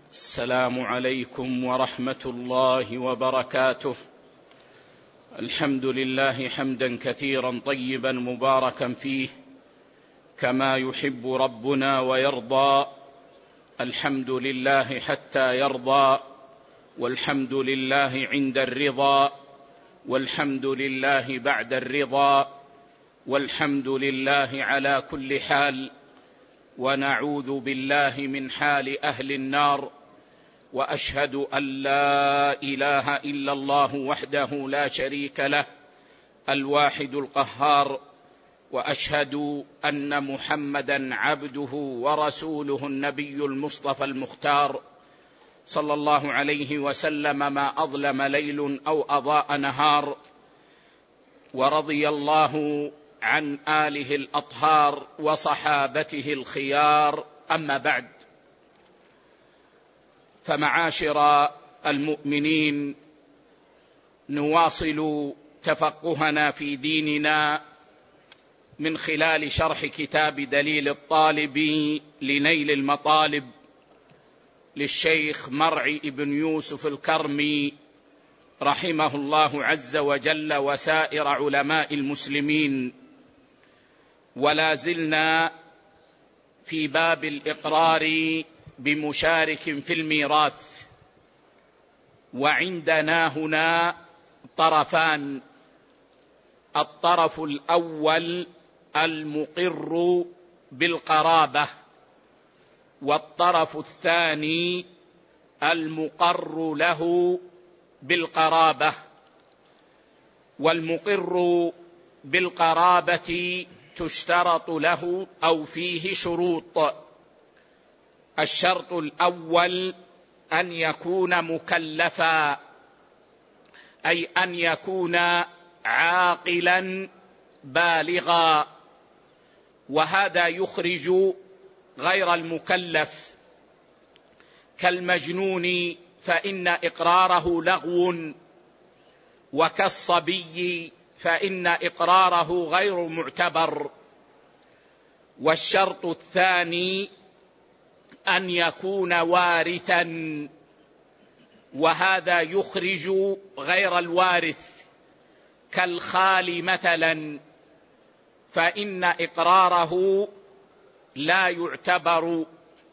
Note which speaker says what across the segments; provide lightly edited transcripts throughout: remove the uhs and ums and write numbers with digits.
Speaker 1: السلام عليكم ورحمة الله وبركاته. الحمد لله حمدا كثيرا طيبا مباركا فيه كما يحب ربنا ويرضى. الحمد لله حتى يرضى، والحمد لله عند الرضا، والحمد لله بعد الرضا، والحمد لله على كل حال، ونعوذ بالله من حال أهل النار. وأشهد أن لا إله إلا الله وحده لا شريك له الواحد القهار، وأشهد أن محمدا عبده ورسوله النبي المصطفى المختار، صلى الله عليه وسلم ما أظلم ليل أو أضاء نهار. ورضي الله عن آله الأطهار وصحابته الخيار. أما بعد، فمعاشر المؤمنين، نواصل تفقهنا في ديننا من خلال شرح كتاب دليل الطالب لنيل المطالب للشيخ مرعي بن يوسف الكرمي رحمه الله عز وجل وسائر علماء المسلمين. ولا زلنا في باب الإقرار بمشارك في الميراث، وعندنا هنا طرفان: الطرف الأول المقر بالقرابة، والطرف الثاني المقر له بالقرابة. والمقر بالقرابة تشترط له أو فيه شروط. الشرط الأول أن يكون مكلفا، أي أن يكون عاقلا بالغا، وهذا يخرج غير المكلف كالمجنون فإن إقراره لغو، وكالصبي فإن إقراره غير معتبر. والشرط الثاني أن يكون وارثا، وهذا يخرج غير الوارث كالخال مثلا، فإن إقراره لا يعتبر.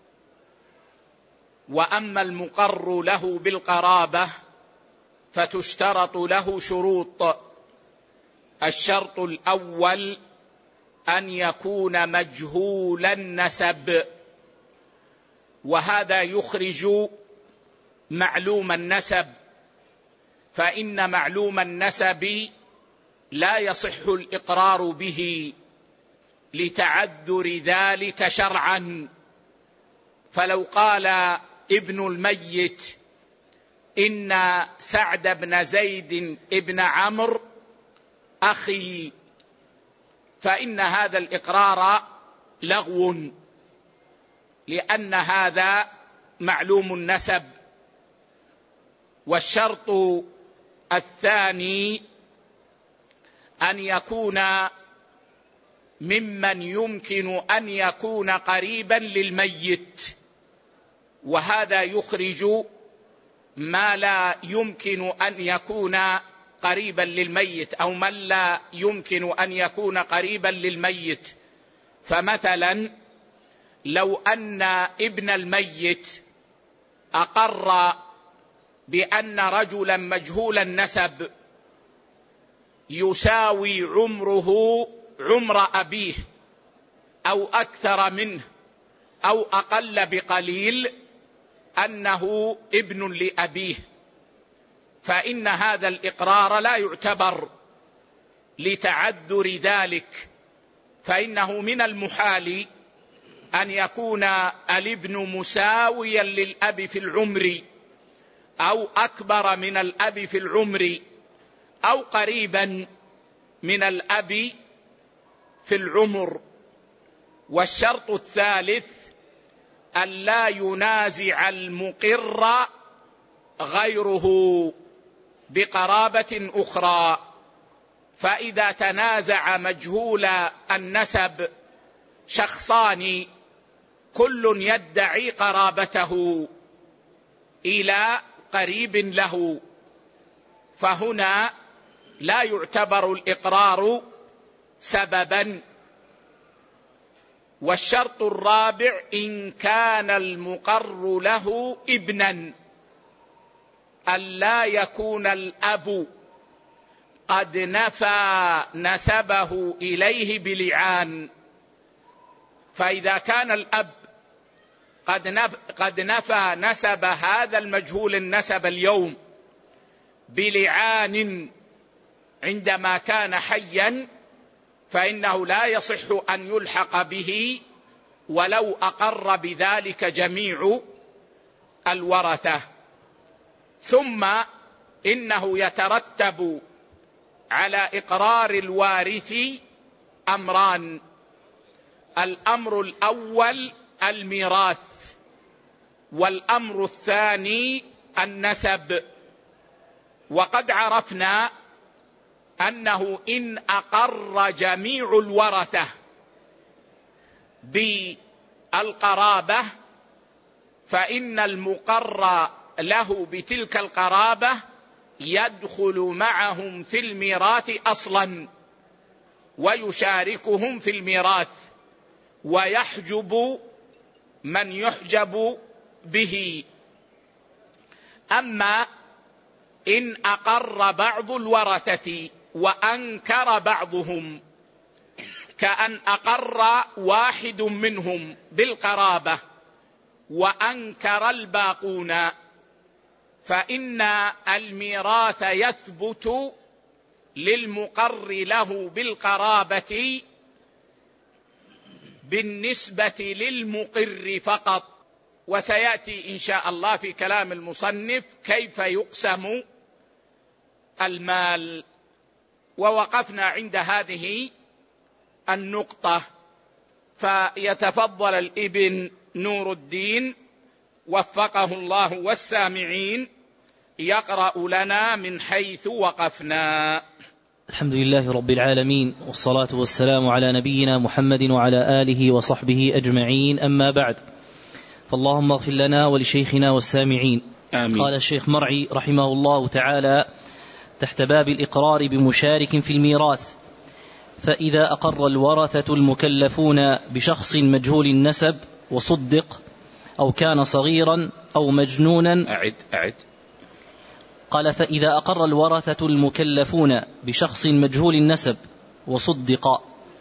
Speaker 1: وأما المقر له بالقرابة فتشترط له شروط. الشرط الأول أن يكون مجهول النسب، وهذا يخرج معلوم النسب، فإن معلوم النسب لا يصح الإقرار به لتعذر ذلك شرعا. فلو قال ابن الميت إن سعد بن زيد ابن عمرو أخي، فإن هذا الإقرار لغو، لأن هذا معلوم النسب. والشرط الثاني أن يكون ممن يمكن أن يكون قريبا للميت، وهذا يخرج ما لا يمكن أن يكون قريبا للميت، أو من لا يمكن أن يكون قريبا للميت. فمثلا لو أن ابن الميت أقر بأن رجلا مجهول النسب يساوي عمره عمر أبيه أو أكثر منه أو أقل بقليل أنه ابن لأبيه، فإن هذا الإقرار لا يعتبر لتعذر ذلك، فإنه من المحال أن يكون الابن مساويا للأب في العمر، أو أكبر من الأب في العمر، أو قريبا من الأب في العمر. والشرط الثالث أن لا ينازع المقر غيره بقرابة أخرى. فإذا تنازع مجهول النسب شخصان كل يدعي قرابته إلى قريب له، فهنا لا يعتبر الإقرار سببا. والشرط الرابع إن كان المقر له ابنا، ألا يكون الأب قد نفى نسبه إليه بلعان. فإذا كان الأب قد نفى نسب هذا المجهول النسب اليوم بلعان عندما كان حيا، فإنه لا يصح أن يلحق به ولو أقر بذلك جميع الورثة. ثم إنه يترتب على إقرار الوارث أمران: الأمر الأول الميراث، والأمر الثاني النسب. وقد عرفنا أنه إن أقر جميع الورثة بالقرابة فإن المقر له بتلك القرابة يدخل معهم في الميراث أصلا ويشاركهم في الميراث، ويحجب من يحجب به. أما إن أقر بعض الورثة وأنكر بعضهم، كأن أقر واحد منهم بالقرابة وأنكر الباقون، فإن الميراث يثبت للمقر له بالقرابة بالنسبة للمقر فقط. وسيأتي إن شاء الله في كلام المصنف كيف يقسم المال. ووقفنا عند هذه النقطة، فيتفضل الابن نور الدين وفقه الله والسامعين يقرأ لنا من حيث وقفنا.
Speaker 2: الحمد لله رب العالمين، والصلاة والسلام على نبينا محمد وعلى آله وصحبه أجمعين، أما بعد، فاللهم اغفر لنا ولشيخنا والسامعين. آمين. قال الشيخ مرعي رحمه الله تعالى تحت باب الإقرار بمشارك في الميراث: فإذا أقر الورثة المكلفون بشخص مجهول النسب وصدق أو كان صغيرا أو مجنونا.
Speaker 1: أعد.
Speaker 2: قال: فإذا أقر الورثة المكلفون بشخص مجهول النسب وصدق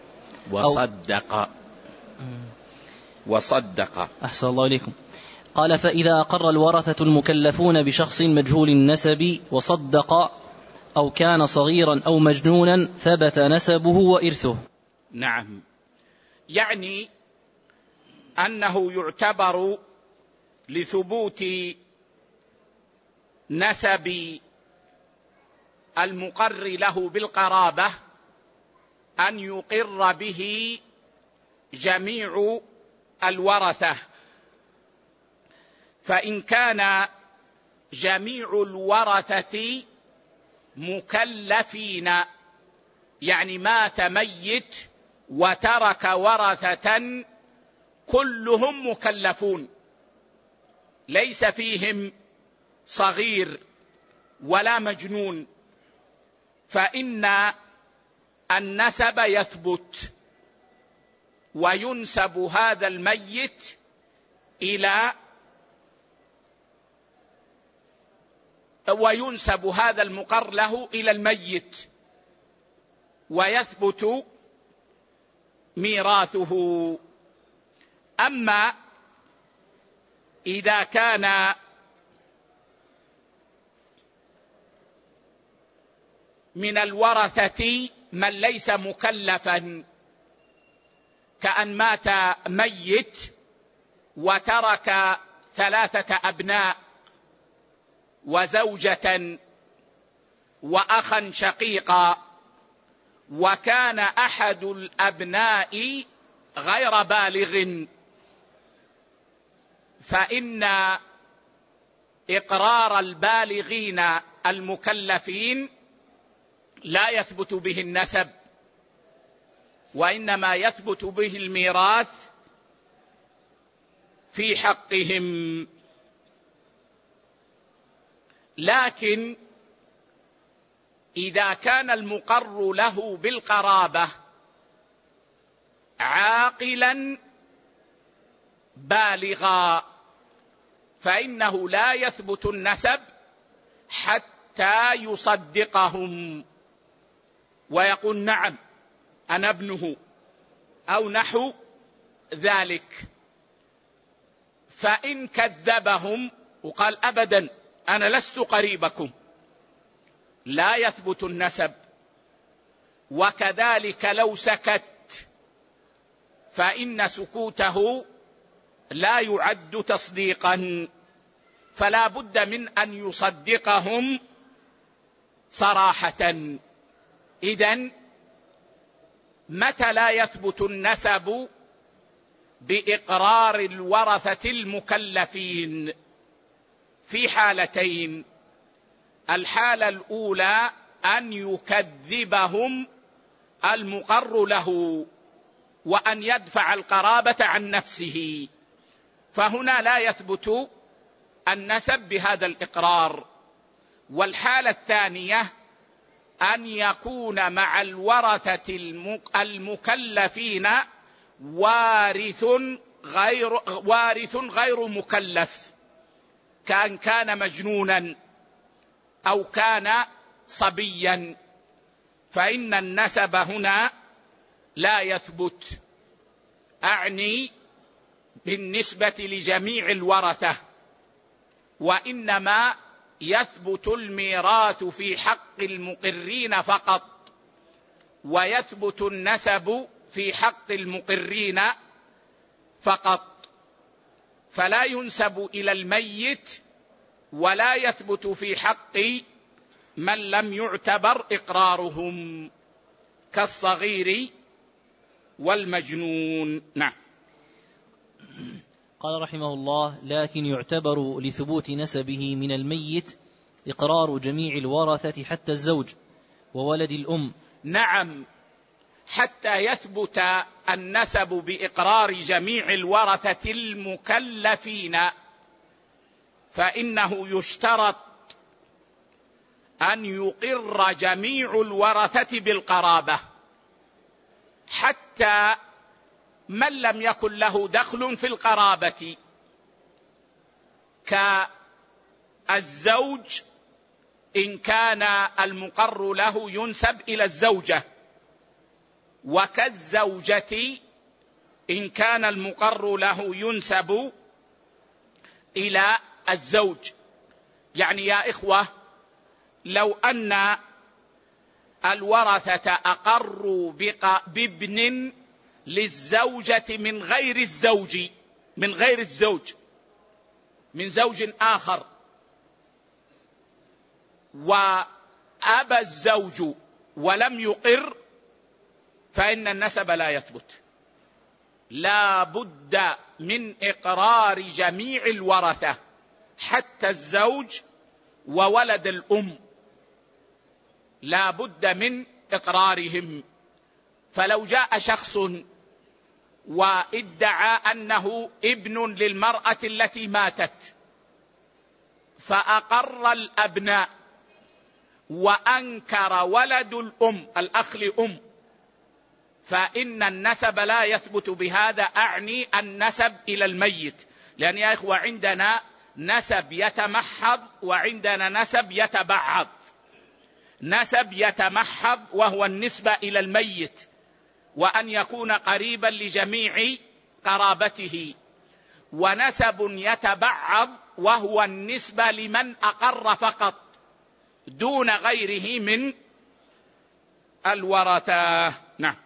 Speaker 2: أحسن الله إليكم. قال: فإذا أقر الورثة المكلفون بشخص مجهول النسب وصدق أو كان صغيرا أو مجنونا ثبت نسبه وإرثه.
Speaker 1: نعم، يعني أنه يعتبر لثبوت نسب المقر له بالقرابة أن يقر به جميع الورثة. فإن كان جميع الورثة مكلفين، يعني مات ميت وترك ورثة كلهم مكلفون ليس فيهم صغير ولا مجنون، فإن النسب يثبت وينسب هذا الميت وينسب هذا المقر له إلى الميت ويثبت ميراثه. أما إذا كان من الورثة من ليس مكلفا، كأن مات ميت وترك 3 أبناء وزوجة وأخا شقيقا، وكان أحد الأبناء غير بالغ، فإن إقرار البالغين المكلفين لا يثبت به النسب، وإنما يثبت به الميراث في حقهم. لكن إذا كان المقر له بالقرابة عاقلا بالغا فإنه لا يثبت النسب حتى يصدقهم ويقول نعم أنا ابنه أو نحو ذلك. فإن كذبهم وقال أبدا أنا لست قريبكم لا يثبت النسب. وكذلك لو سكت فإن سكوته لا يعد تصديقا، فلا بد من أن يصدقهم صراحة. إذن متى لا يثبت النسب؟ بإقرار الورثة المكلفين في حالتين. الحالة الأولى أن يكذبهم المقر له وأن يدفع القرابة عن نفسه، فهنا لا يثبت النسب بهذا الإقرار. والحالة الثانية أن يكون مع الورثة المكلفين وارث غير مكلف، كان مجنونا أو كان صبيا، فإن النسب هنا لا يثبت. أعني بالنسبة لجميع الورثة، وإنما يثبت الميراث في حق المقرين فقط، ويثبت النسب في حق المقرين فقط، فلا ينسب إلى الميت ولا يثبت في حق من لم يعتبر إقرارهم كالصغير والمجنون. نعم.
Speaker 2: قال رحمه الله: لكن يعتبر لثبوت نسبه من الميت إقرار جميع الورثة حتى الزوج وولد الأم.
Speaker 1: نعم، حتى يثبت النسب بإقرار جميع الورثة المكلفين فإنه يشترط أن يقر جميع الورثة بالقرابة، حتى من لم يكن له دخل في القرابة كالزوج إن كان المقر له ينسب إلى الزوجة، وكالزوجة إن كان المقر له ينسب إلى الزوج. يعني يا إخوة، لو أن الورثة أقروا بابن للزوجة من غير الزوج من زوج آخر، وأبى الزوج ولم يقر، فإن النسب لا يثبت. لا بد من إقرار جميع الورثة حتى الزوج وولد الأم، لا بد من إقرارهم. فلو جاء شخص وادعى أنه ابن للمرأة التي ماتت فأقر الأبناء وأنكر ولد الأم الأخ لأم، فإن النسب لا يثبت بهذا. أعني النسب إلى الميت، لأن يا إخوة عندنا نسب يتمحض وعندنا نسب يتبعض. نسب يتمحض وهو النسبة إلى الميت وأن يكون قريبا لجميع قرابته، ونسب يتبعض وهو النسبة لمن أقر فقط دون غيره من الورثة. نعم.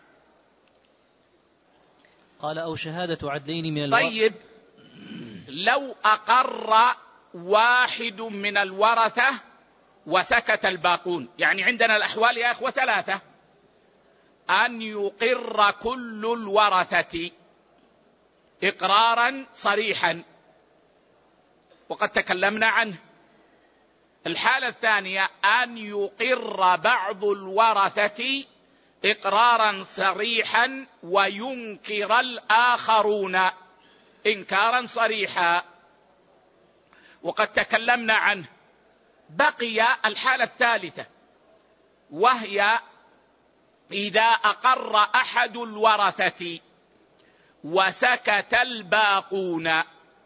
Speaker 2: قال: أو شهادة عدلين من الورثة.
Speaker 1: طيب، لو أقر واحد من الورثة وسكت الباقون، يعني عندنا الأحوال يا أخوة ثلاثة: أن يقر كل الورثة إقرارا صريحا وقد تكلمنا عنه. الحالة الثانية أن يقر بعض الورثة إقرارا صريحا وينكر الآخرون إنكارا صريحا وقد تكلمنا عنه. بقي الحالة الثالثة، وهي إذا أقر أحد الورثة وسكت الباقون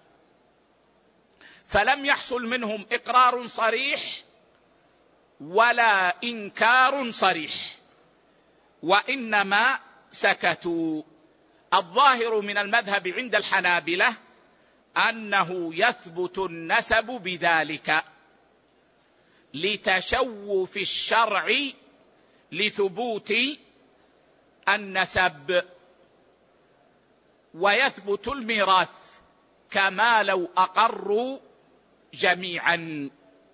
Speaker 1: فلم يحصل منهم إقرار صريح ولا إنكار صريح، وإنما سكتوا. الظاهر من المذهب عند الحنابلة أنه يثبت النسب بذلك لتشوف الشرع لثبوت النسب، ويثبت الميراث كما لو أقروا جميعا.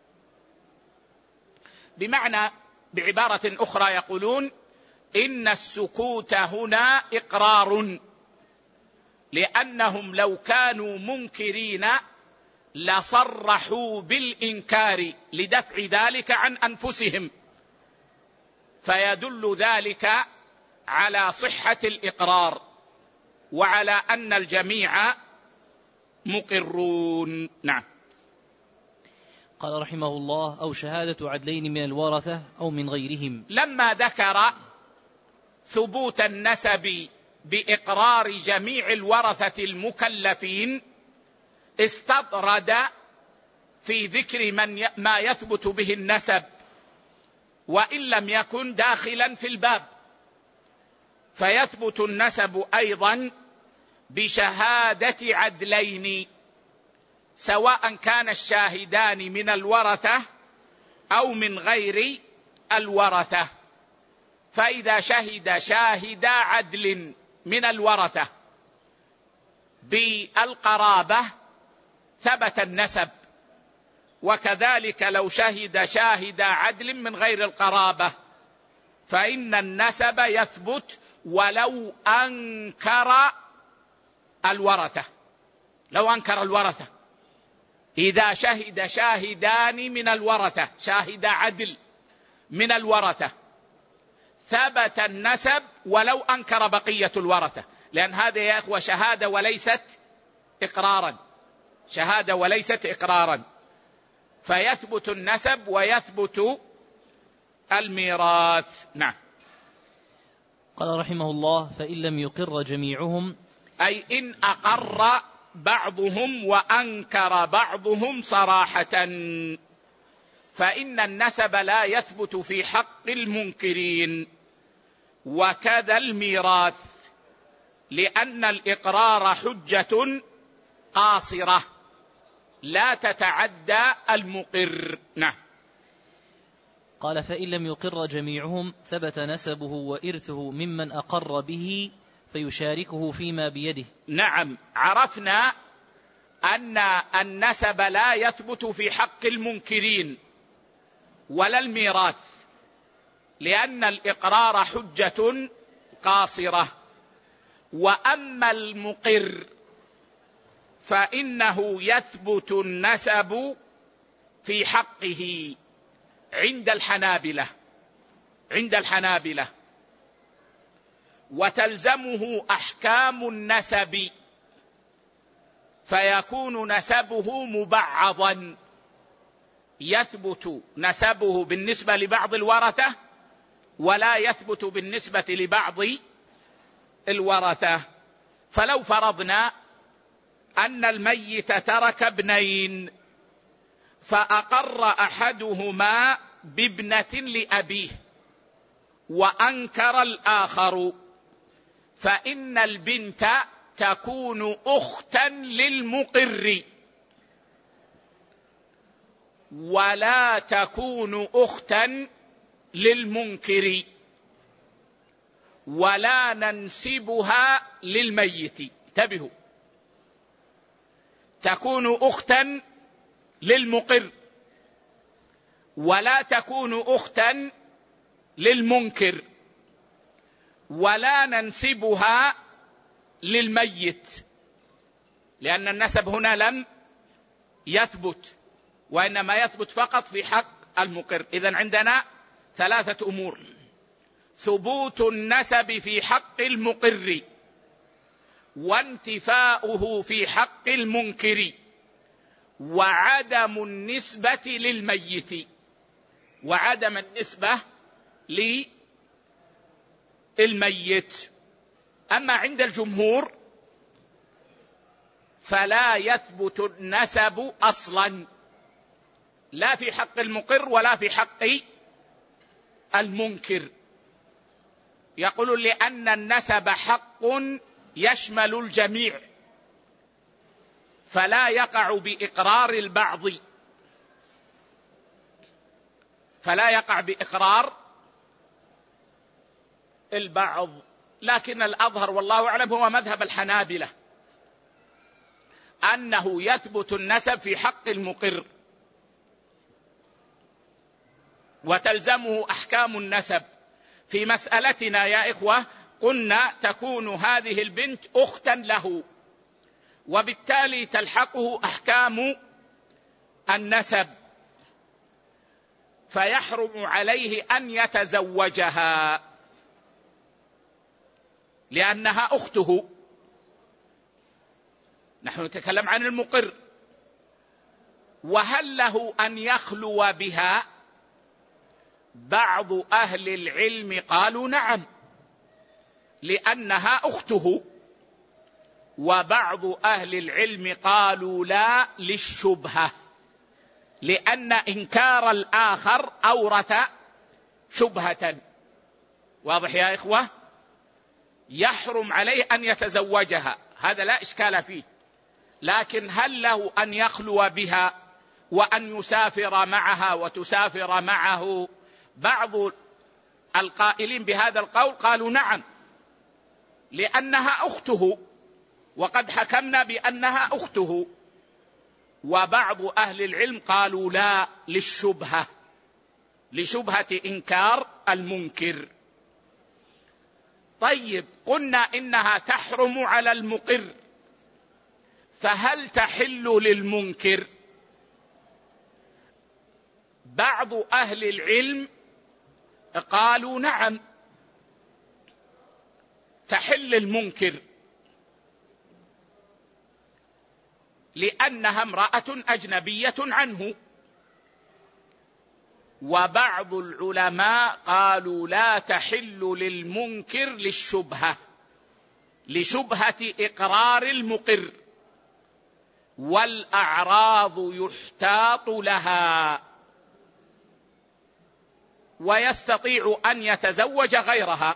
Speaker 1: بمعنى بعبارة أخرى يقولون إن السكوت هنا إقرار، لأنهم لو كانوا منكرين لصرحوا بالإنكار لدفع ذلك عن أنفسهم، فيدل ذلك على صحة الإقرار وعلى أن الجميع مقرون. نعم.
Speaker 2: قال رحمه الله: أو شهادة عدلين من الورثة أو من غيرهم.
Speaker 1: لما ذكر ثبوت النسب بإقرار جميع الورثة المكلفين استطرد في ذكر ما يثبت به النسب وإن لم يكن داخلا في الباب، فيثبت النسب أيضا بشهادة عدلين، سواء كان الشاهدان من الورثة أو من غير الورثة. فإذا شهد شاهدا عدل من الورثة بالقرابة ثبت النسب، وكذلك لو شهد شاهد عدل من غير القرابة فإن النسب يثبت ولو أنكر الورثة. لو أنكر الورثة، إذا شهد شاهدان من الورثة، شاهد عدل من الورثة، ثبت النسب ولو أنكر بقية الورثة، لأن هذا يا أخوة شهادة وليست إقرارا، شهادة وليست إقرارا، فيثبت النسب ويثبت الميراث. نعم.
Speaker 2: قال رحمه الله: فإن لم يقر جميعهم،
Speaker 1: أي إن أقر بعضهم وأنكر بعضهم صراحة، فإن النسب لا يثبت في حق المنكرين، وكذا الميراث، لأن الإقرار حجة قاصرة لا تتعدى المقر. نعم.
Speaker 2: قال: فإن لم يقر جميعهم ثبت نسبه وإرثه ممن أقر به فيشاركه فيما بيده.
Speaker 1: نعم، عرفنا أن النسب لا يثبت في حق المنكرين ولا الميراث، لأن الإقرار حجة قاصرة. وأما المقر فإنه يثبت النسب في حقه عند الحنابلة، وتلزمه أحكام النسب، فيكون نسبه مبعضا، يثبت نسبه بالنسبة لبعض الورثة ولا يثبت بالنسبة لبعض الورثة. فلو فرضنا أن الميت ترك ابنين فأقر أحدهما بابنة لأبيه وأنكر الآخر، فإن البنت تكون أختا للمقر ولا تكون أختا للمنكر، ولا ننسبها للميت. انتبهوا، تكون أختا للمقر ولا تكون أختا للمنكر، ولا ننسبها للميت، لأن النسب هنا لم يثبت، وإنما يثبت فقط في حق المقر. إذن عندنا ثلاثة أمور: ثبوت النسب في حق المقر، وانتفاؤه في حق المنكر، وعدم النسبة للميت. وعدم النسبة للميت. أما عند الجمهور فلا يثبت النسب أصلا، لا في حق المقر ولا في حق المنكر. يقول لأن النسب حق يشمل الجميع، فلا يقع بإقرار البعض، فلا يقع بإقرار البعض. لكن الأظهر والله أعلم هو مذهب الحنابلة، أنه يثبت النسب في حق المقر وتلزمه أحكام النسب. في مسألتنا يا إخوة قلنا تكون هذه البنت أختا له، وبالتالي تلحقه أحكام النسب، فيحرم عليه أن يتزوجها لأنها أخته. نحن نتكلم عن المقر. وهل له أن يخلو بها؟ بعض أهل العلم قالوا نعم لأنها أخته، وبعض أهل العلم قالوا لا للشبهة، لأن إنكار الآخر أورث شبهة. واضح يا إخوة؟ يحرم عليه أن يتزوجها، هذا لا إشكال فيه. لكن هل له أن يخلو بها وأن يسافر معها وتسافر معه؟ بعض القائلين بهذا القول قالوا نعم لأنها أخته، وقد حكمنا بأنها أخته. وبعض أهل العلم قالوا لا للشبهة، لشبهة إنكار المنكر. طيب، قلنا إنها تحرم على المقر، فهل تحل للمنكر؟ بعض أهل العلم قالوا نعم تحل المنكر، لأنها امرأة أجنبية عنه. وبعض العلماء قالوا لا تحل للمنكر للشبهة، لشبهة إقرار المقر، والأعراض يحتاط لها، ويستطيع أن يتزوج غيرها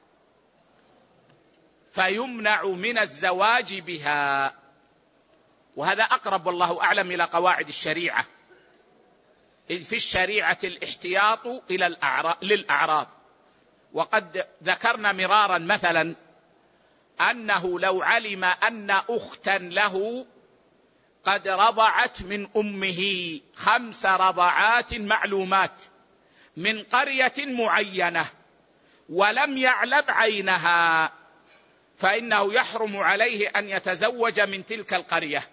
Speaker 1: فيمنع من الزواج بها. وهذا أقرب والله أعلم إلى قواعد الشريعة، إذ في الشريعة الاحتياط للأعراض. وقد ذكرنا مرارا مثلا أنه لو علم أن أختا له قد رضعت من أمه 5 رضعات معلومات من قرية معينة ولم يعلم عينها، فإنه يحرم عليه أن يتزوج من تلك القرية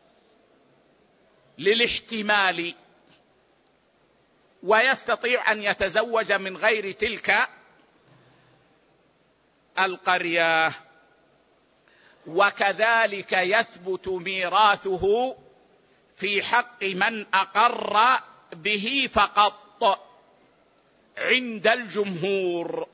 Speaker 1: للاحتمال، ويستطيع أن يتزوج من غير تلك القرية. وكذلك يثبت ميراثه في حق من أقر به فقط عند الجمهور،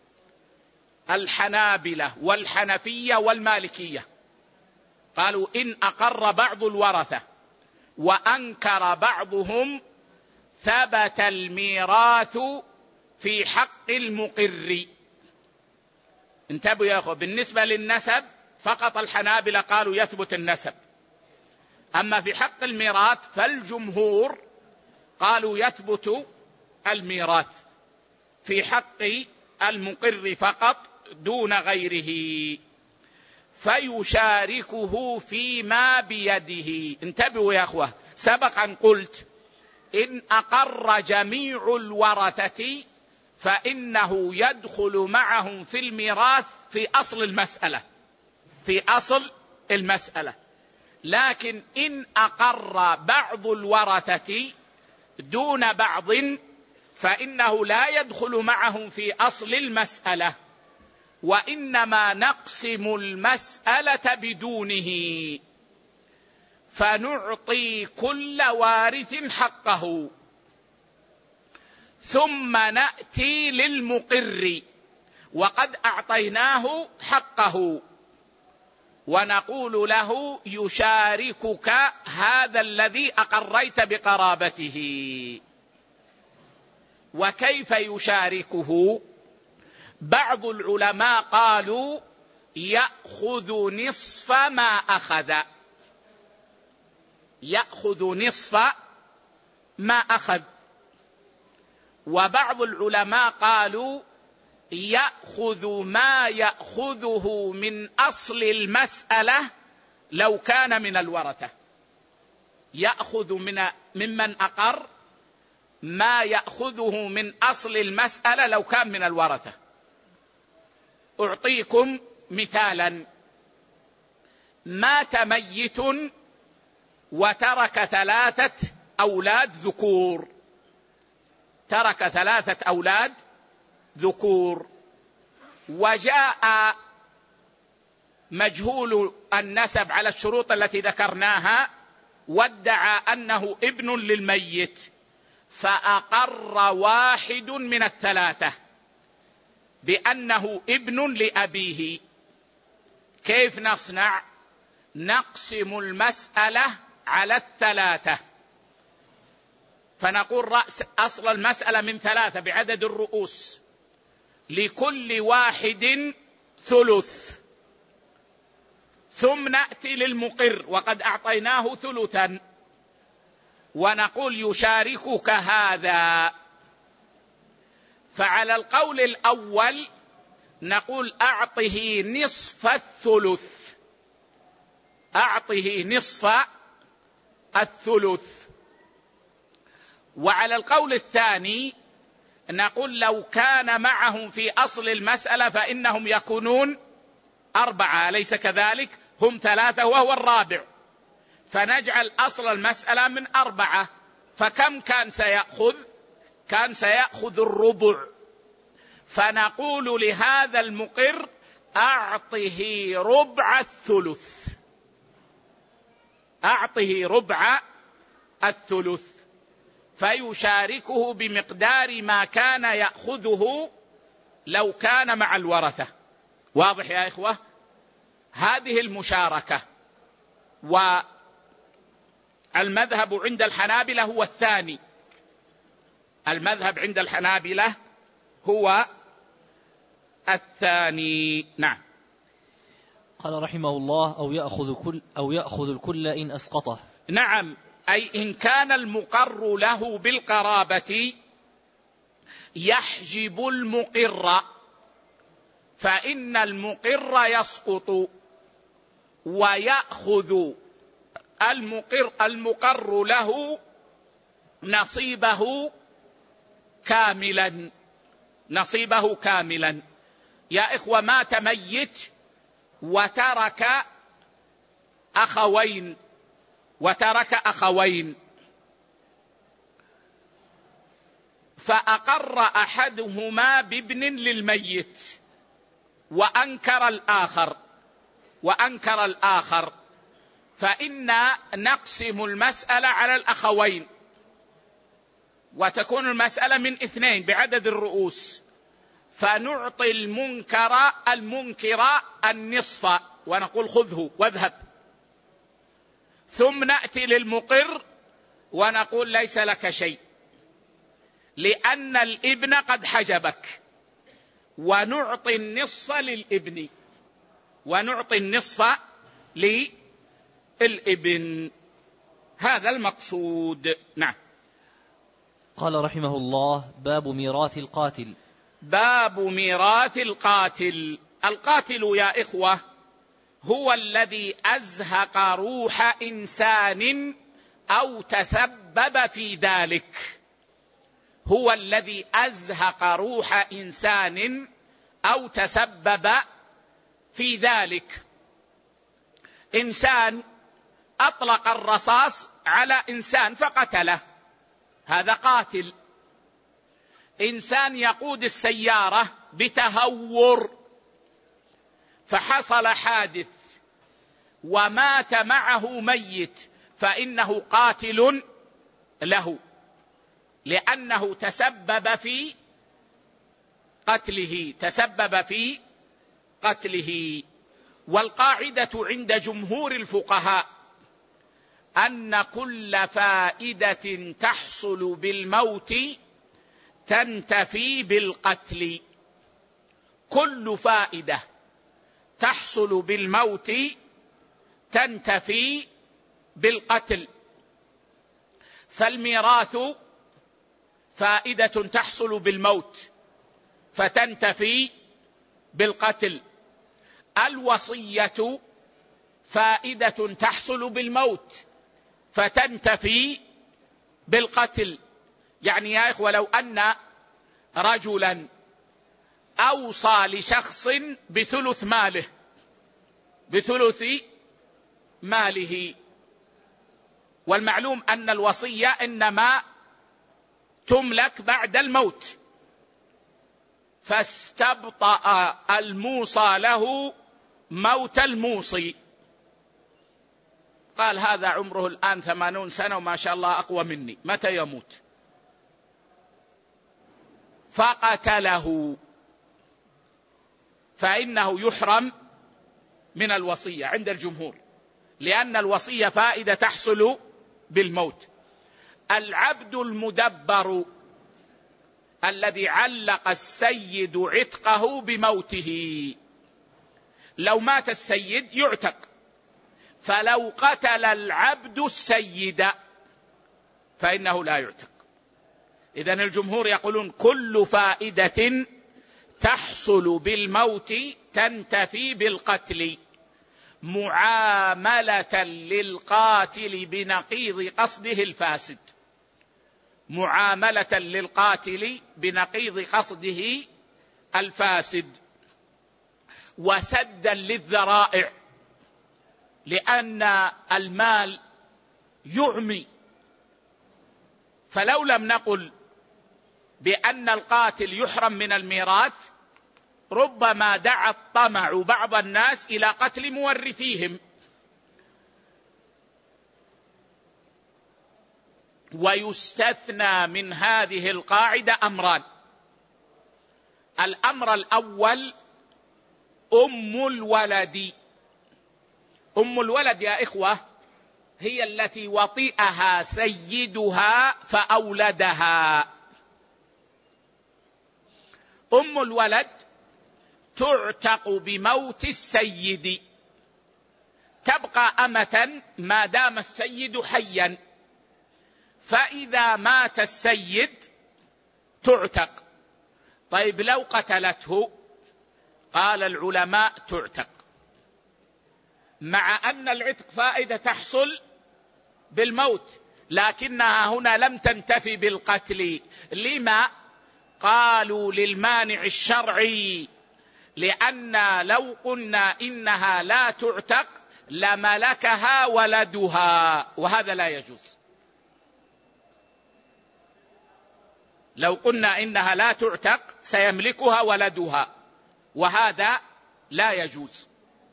Speaker 1: الحنابلة والحنفية والمالكية. قالوا إن أقر بعض الورثة وأنكر بعضهم ثبت الميراث في حق المقر. انتبهوا يا أخوة، بالنسبة للنسب فقط الحنابلة قالوا يثبت النسب، أما في حق الميراث فالجمهور قالوا يثبت الميراث في حق المقر فقط دون غيره، فيشاركه فيما بيده. انتبهوا يا أخوة، سبق أن قلت إن أقر جميع الورثة فإنه يدخل معهم في الميراث في أصل المسألة، في أصل المسألة. لكن إن أقر بعض الورثة دون بعض فإنه لا يدخل معهم في أصل المسألة، وإنما نقسم المسألة بدونه، فنعطي كل وارث حقه، ثم نأتي للمقر وقد أعطيناه حقه ونقول له يشاركك هذا الذي أقريت بقرابته. وكيف يشاركه؟ بعض العلماء قالوا يأخذ نصف ما أخذ، يأخذ نصف ما أخذ. وبعض العلماء قالوا يأخذ ما يأخذه من أصل المسألة لو كان من الورثة، يأخذ ممن أقر ما يأخذه من أصل المسألة لو كان من الورثة. أعطيكم مثالا: مات ميت وترك 3 أولاد ذكور، ترك 3 أولاد ذكور، وجاء مجهول النسب على الشروط التي ذكرناها وادعى أنه ابن للميت، فأقر واحد من ال3 بأنه ابن لأبيه. كيف نصنع؟ نقسم المسألة على 3، فنقول رأس أصل المسألة من 3 بعدد الرؤوس، لكل واحد ثلث، ثم نأتي للمقر وقد أعطيناه ثلثا ونقول يشاركك هذا. فعلى القول الأول نقول أعطه نصف الثلث، أعطه نصف الثلث. وعلى القول الثاني نقول لو كان معهم في أصل المسألة فإنهم يكونون 4، أليس كذلك؟ هم 3 وهو الرابع، فنجعل أصل المسألة من 4، فكم كان سيأخذ؟ كان سيأخذ الربع، فنقول لهذا المقر أعطه ربع الثلث، أعطه ربع الثلث، فيشاركه بمقدار ما كان يأخذه لو كان مع الورثة. واضح يا إخوة؟ هذه المشاركة. والمذهب عند الحنابلة هو الثاني، المذهب عند الحنابلة هو الثاني. نعم.
Speaker 2: قال رحمه الله: أو يأخذ الكل إن أسقطه.
Speaker 1: نعم، أي إن كان المقر له بالقرابة يحجب المقر، فإن المقر يسقط ويأخذ المقر له نصيبه كاملا، نصيبه كاملا. يا إخوة، مات ميت وترك أخوين، فأقر أحدهما بابن للميت وأنكر الآخر، فإنا نقسم المسألة على الأخوين وتكون المسألة من 2 بعدد الرؤوس، فنعطي المنكر النصف ونقول خذه واذهب، ثم نأتي للمقر ونقول ليس لك شيء لأن الابن قد حجبك، ونعطي النصف للابن، ونعطي النصف للابن. هذا المقصود. نعم.
Speaker 2: قال رحمه الله: باب ميراث القاتل.
Speaker 1: باب ميراث القاتل. القاتل يا إخوة هو الذي أزهق روح إنسان أو تسبب في ذلك، هو الذي أزهق روح إنسان أو تسبب في ذلك. إنسان أطلق الرصاص على إنسان فقتله، هذا قاتل. إنسان يقود السيارة بتهور فحصل حادث ومات معه ميت، فإنه قاتل له. لأنه تسبب في قتله. والقاعدة عند جمهور الفقهاء أن كل فائدة تحصل بالموت تنتفي بالقتل. كل فائدة تحصل بالموت تنتفي بالقتل. فالميراث فائدة تحصل بالموت فتنتفي بالقتل. الوصية فائدة تحصل بالموت فتنتفي بالقتل. يعني يا إخوة، لو أن رجلا أوصى لشخص بثلث ماله، والمعلوم أن الوصية إنما تملك بعد الموت، فاستبطأ الموصى له موت الموصي، قال هذا عمره الآن 80 سنة وما شاء الله أقوى مني، متى يموت؟ فقتله، فإنه يحرم من الوصية عند الجمهور، لأن الوصية فائدة تحصل بالموت. العبد المدبر الذي علق السيد عتقه بموته، لو مات السيد يعتق، فلو قتل العبد السيد فإنه لا يعتق. إذن الجمهور يقولون كل فائدة تحصل بالموت تنتفي بالقتل، معاملة للقاتل بنقيض قصده الفاسد، معاملة للقاتل بنقيض قصده الفاسد، وسدا للذرائع، لأن المال يعمي. فلو لم نقل بأن القاتل يحرم من الميراث، ربما دعا الطمع بعض الناس إلى قتل مورثيهم. ويستثنى من هذه القاعدة أمران. الأمر الأول أم الولد. أم الولد يا إخوة هي التي وطئها سيدها فأولدها. أم الولد تعتق بموت السيد، تبقى أمة ما دام السيد حيا، فإذا مات السيد تعتق. طيب لو قتلته، قال العلماء تعتق، مع أن العتق فائدة تحصل بالموت، لكنها هنا لم تنتفي بالقتل. لما؟ قالوا للمانع الشرعي، لأن لو قلنا إنها لا تعتق لملكها ولدها، وهذا لا يجوز. لو قلنا إنها لا تعتق سيملكها ولدها، وهذا لا يجوز.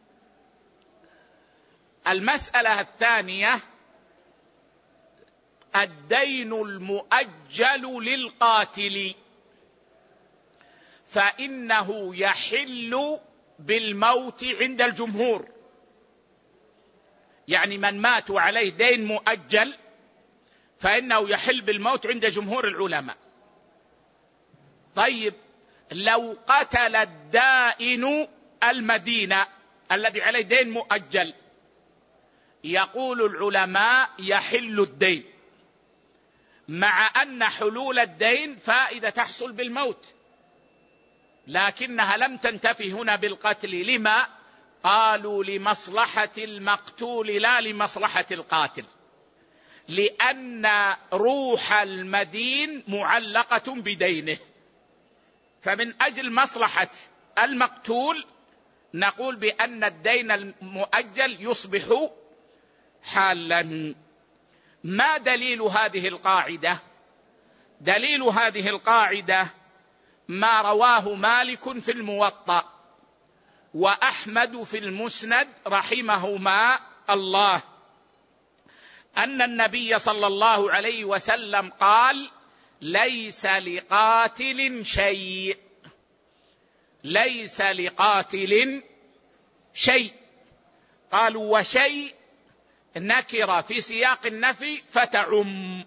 Speaker 1: المسألة الثانية الدين المؤجل للقاتل، فإنه يحل بالموت عند الجمهور. يعني من مات وعليه دين مؤجل فإنه يحل بالموت عند جمهور العلماء. طيب لو قتل الدائن المدينة الذي عليه دين مؤجل، يقول العلماء يحل الدين، مع أن حلول الدين فائدة تحصل بالموت، لكنها لم تنتفي هنا بالقتل. لما؟ قالوا لمصلحة المقتول لا لمصلحة القاتل، لأن روح المدين معلقة بدينه، فمن أجل مصلحة المقتول نقول بأن الدين المؤجل يصبح حالا. ما دليل هذه القاعدة؟ دليل هذه القاعدة ما رواه مالك في الموطأ وأحمد في المسند رحمهما الله، أن النبي صلى الله عليه وسلم قال: ليس لقاتل شيء، ليس لقاتل شيء. قالوا وشيء نكرة في سياق النفي فتعم،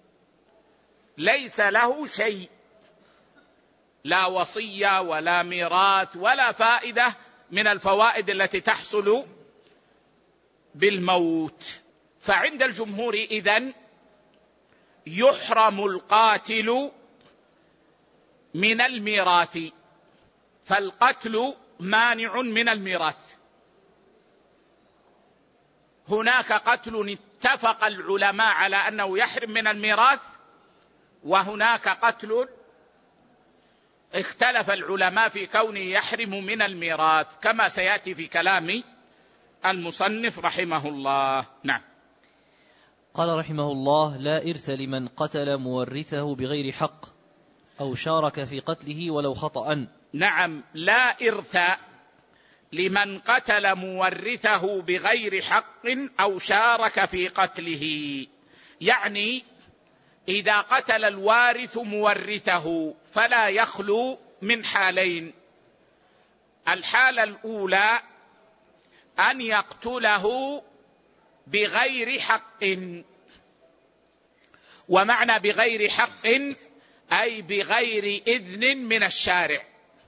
Speaker 1: ليس له شيء، لا وصية ولا ميراث ولا فائدة من الفوائد التي تحصل بالموت. فعند الجمهور إذن يحرم القاتل من الميراث، فالقتل مانع من الميراث. هناك قتل اتفق العلماء على أنه يحرم من الميراث، وهناك قتل اختلف العلماء في كونه يحرم من الميراث، كما سيأتي في كلام المصنف رحمه الله. نعم.
Speaker 2: قال رحمه الله: لا إرث لمن قتل مورثه بغير حق أو شارك في قتله ولو خطأ.
Speaker 1: نعم، لا إرث لمن قتل مورثه بغير حق أو شارك في قتله. يعني إذا قتل الوارث مورثه فلا يخلو من حالين: الحالة الأولى أن يقتله بغير حق، ومعنى بغير حق أي بغير إذن من الشارع،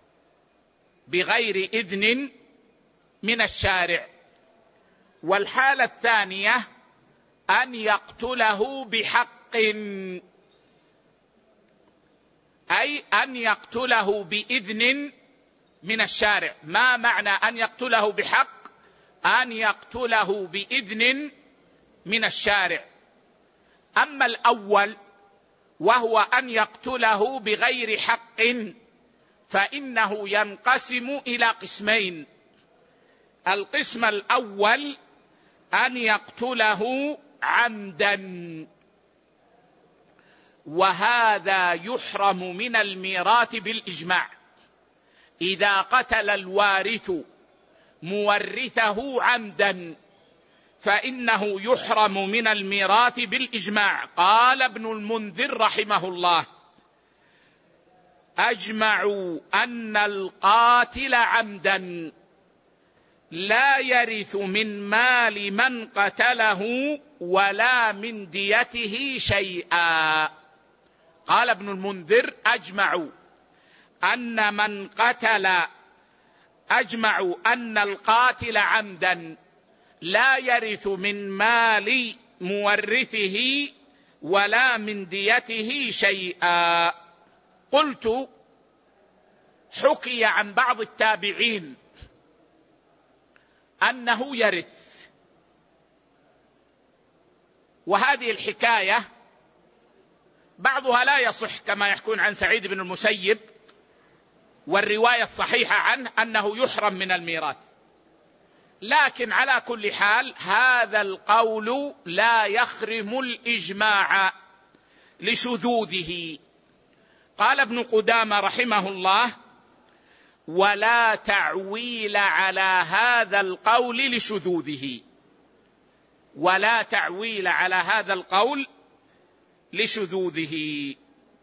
Speaker 1: بغير إذن من الشارع. والحالة الثانية أن يقتله بحق، أي أن يقتله بإذن من الشارع. ما معنى أن يقتله بحق؟ أن يقتله بإذن من الشارع. أما الأول وهو أن يقتله بغير حق فإنه ينقسم إلى قسمين: القسم الأول أن يقتله عمدا، وهذا يحرم من الميراث بالإجماع. إذا قتل الوارث مورثه عمدا فإنه يحرم من الميراث بالإجماع. قال ابن المنذر رحمه الله: أجمعوا أن القاتل عمدا لا يرث من مال من قتله ولا من ديته شيئا. قال ابن المنذر: أجمعوا أن القاتل عمدا لا يرث من مال مورثه ولا من ديته شيئا. قلت: حكي عن بعض التابعين أنه يرث، وهذه الحكاية بعضها لا يصح كما يحكون عن سعيد بن المسيب، والرواية الصحيحة عنه أنه يحرم من الميراث. لكن على كل حال هذا القول لا يخرم الإجماع لشذوذه. قال ابن قدامة رحمه الله: ولا تعويل على هذا القول لشذوذه، ولا تعويل على هذا القول لشذوذه.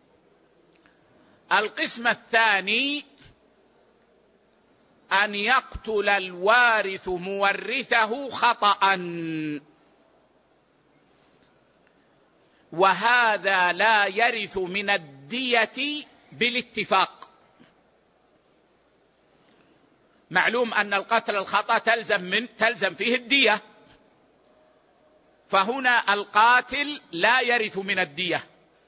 Speaker 1: القسم الثاني أن يقتل الوارث مورثه خطأ، وهذا لا يرث من الدية بالاتفاق. معلوم أن القتل الخطأ تلزم فيه الدية، فهنا القاتل لا يرث من الدية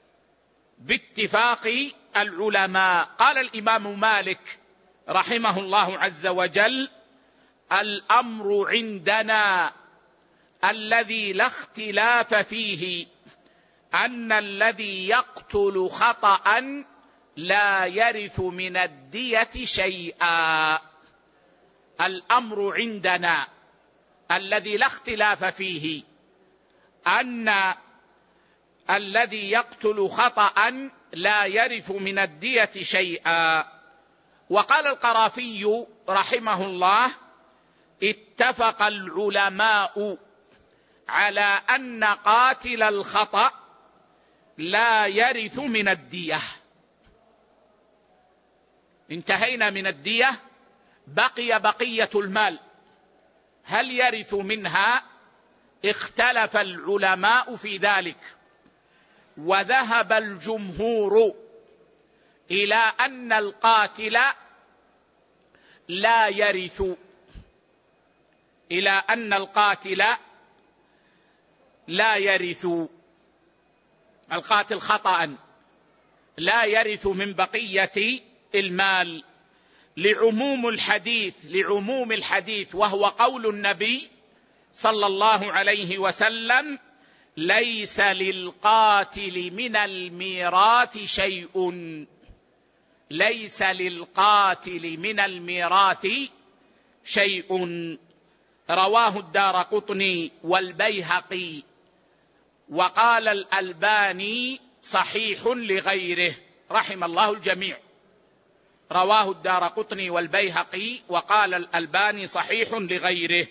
Speaker 1: باتفاق العلماء. قال الإمام مالك رحمه الله عز وجل: الأمر عندنا الذي لا اختلاف فيه أن الذي يقتل خطأ لا يرث من الدية شيئا. الأمر عندنا الذي لا اختلاف فيه أن الذي يقتل خطأ لا يرث من الدية شيئا. وقال القرافي رحمه الله: اتفق العلماء على أن قاتل الخطأ لا يرث من الدية. انتهينا من الدية، بقي بقية المال، هل يرث منها؟ اختلف العلماء في ذلك، وذهب الجمهور إلى أن القاتل لا يرث، إلى أن القاتل لا يرث، القاتل خطأ لا يرث من بقية المال، لعموم الحديث، وهو قول النبي صلى الله عليه وسلم: ليس للقاتل من الميراث شيء، ليس للقاتل من الميراث شيء. رواه الدارقطني والبيهقي، وقال الألباني صحيح لغيره، رحم الله الجميع. رواه الدارقطني والبيهقي وقال الألباني صحيح لغيره.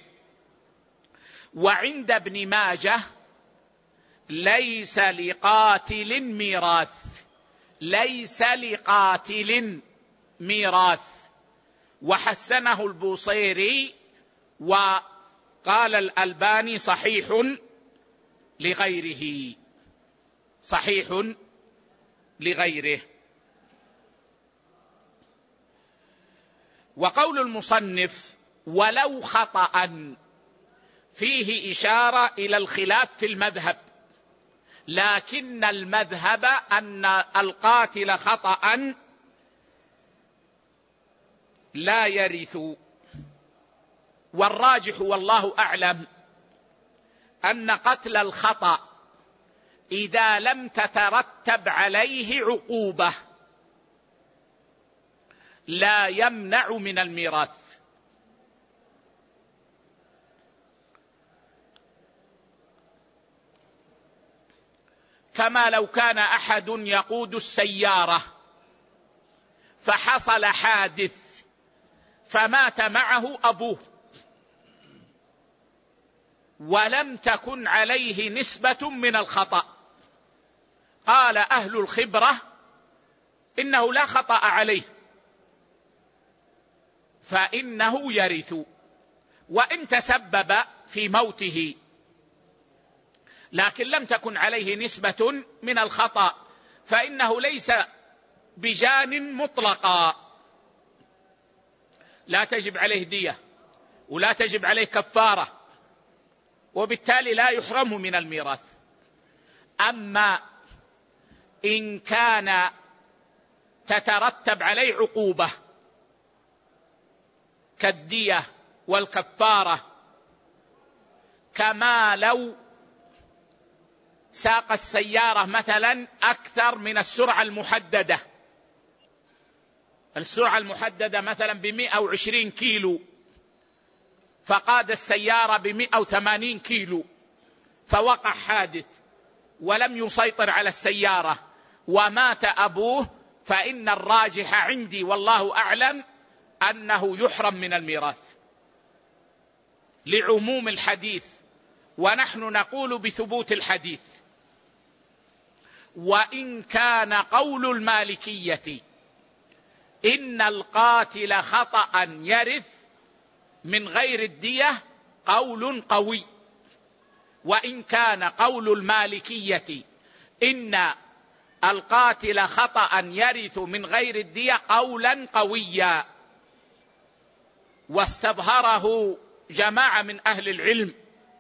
Speaker 1: وعند ابن ماجه: ليس لقاتل ميراث، ليس لقاتل ميراث، وحسنه البوصيري، وقال الألباني صحيح لغيره، صحيح لغيره. وقول المصنف: ولو خطأ، فيه إشارة إلى الخلاف في المذهب، لكن المذهب أن القاتل خطأ لا يرث. والراجح والله أعلم أن قتل الخطأ إذا لم تترتب عليه عقوبة لا يمنع من الميراث. كما لو كان أحد يقود السيارة فحصل حادث فمات معه أبوه ولم تكن عليه نسبة من الخطأ، قال أهل الخبرة إنه لا خطأ عليه، فإنه يرث، وإن تسبب في موته لكن لم تكن عليه نسبة من الخطأ فإنه ليس بجان مطلقا، لا تجب عليه دية ولا تجب عليه كفارة، وبالتالي لا يحرم من الميراث. أما إن كان تترتب عليه عقوبة كالدية والكفارة، كما لو ساق السيارة مثلا أكثر من السرعة المحددة، السرعة المحددة مثلا ب120 كيلو، فقاد السيارة ب180 كيلو، فوقع حادث ولم يسيطر على السيارة ومات أبوه، فإن الراجح عندي والله أعلم أنه يحرم من الميراث لعموم الحديث، ونحن نقول بثبوت الحديث. وإن كان قول المالكية إن القاتل خطأ يرث من غير الدية قول قوي، وإن كان قول المالكية إن القاتل خطأ يرث من غير الدية قولا قويا، واستظهره جماعة من أهل العلم،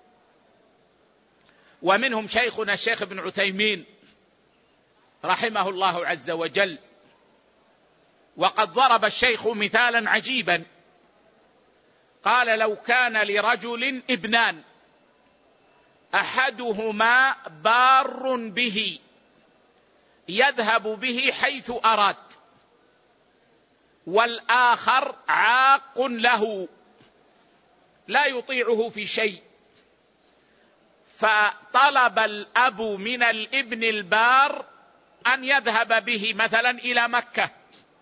Speaker 1: ومنهم شيخنا الشيخ ابن عثيمين رحمه الله عز وجل. وقد ضرب الشيخ مثالا عجيبا، قال: لو كان لرجل ابنان أحدهما بار به يذهب به حيث أراد، والآخر عاق له لا يطيعه في شيء، فطلب الأب من الابن البار أن يذهب به مثلا إلى مكة،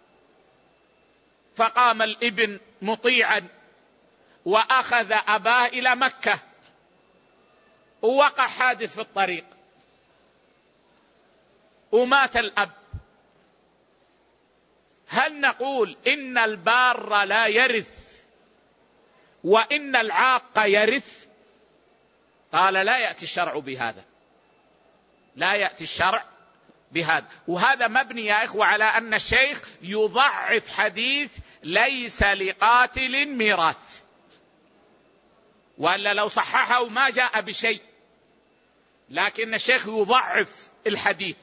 Speaker 1: فقام الابن مطيعا وأخذ أباه إلى مكة، ووقع حادث في الطريق، ومات الأب، هل نقول إن البار لا يرث وإن العاق يرث؟ قال لا يأتي الشرع بهذا، لا يأتي الشرع بهذا. وهذا مبني يا إخوة على أن الشيخ يضعف حديث ليس لقاتل ميراث، وإلا لو صححه ما جاء بشيء، لكن الشيخ يضعف الحديث.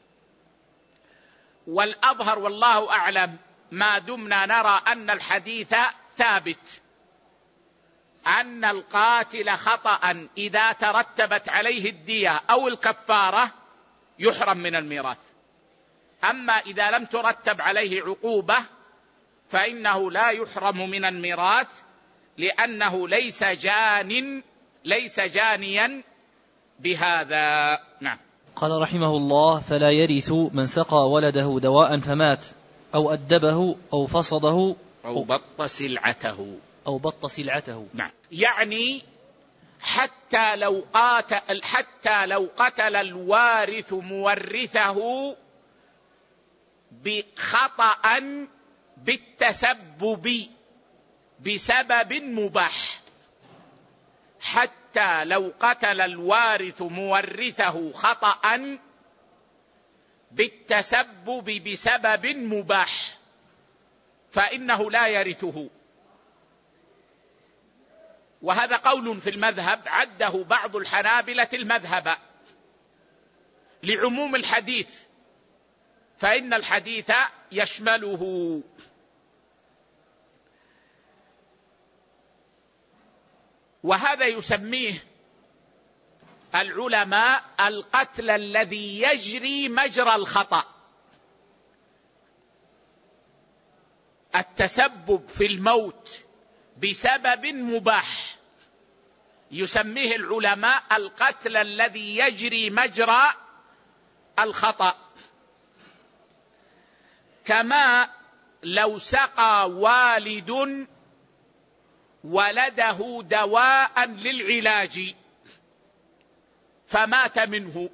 Speaker 1: والأظهر والله أعلم ما دمنا نرى أن الحديث ثابت أن القاتل خطأ إذا ترتبت عليه الدية أو الكفارة يحرم من الميراث، أما إذا لم ترتب عليه عقوبة فإنه لا يحرم من الميراث، لأنه ليس جانيا بهذا. نعم.
Speaker 2: قال رحمه الله: فلا يرث من سقى ولده دواء فمات أو أدبه أو فصده
Speaker 1: أو بط سلعته. نعم. يعني حتى لو قتل الوارث مورثه بخطأ بالتسبب بسبب مباح، حتى لو قتل الوارث مورثه خطأ بالتسبب بسبب مباح فإنه لا يرثه. وهذا قول في المذهب عده بعض الحنابلة المذهب لعموم الحديث، فإن الحديث يشمله. وهذا يسميه العلماء القتل الذي يجري مجرى الخطأ. التسبب في الموت بسبب مباح يسميه العلماء القتل الذي يجري مجرى الخطأ، كما لو سقى والد ولده دواء للعلاج فمات منه،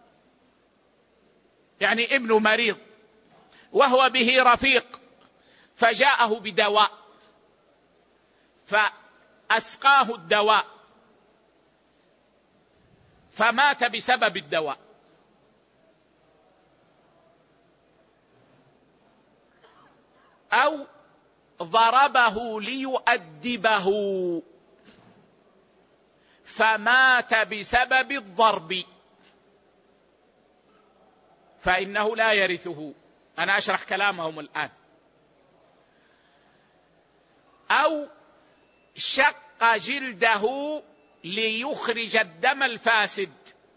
Speaker 1: يعني ابن مريض وهو به رفيق فجاءه بدواء فأسقاه الدواء فمات بسبب الدواء، أو ضربه ليؤدبه فمات بسبب الضرب فإنه لا يرثه. أنا أشرح كلامهم الآن. أو شق جلده ليخرج الدم الفاسد،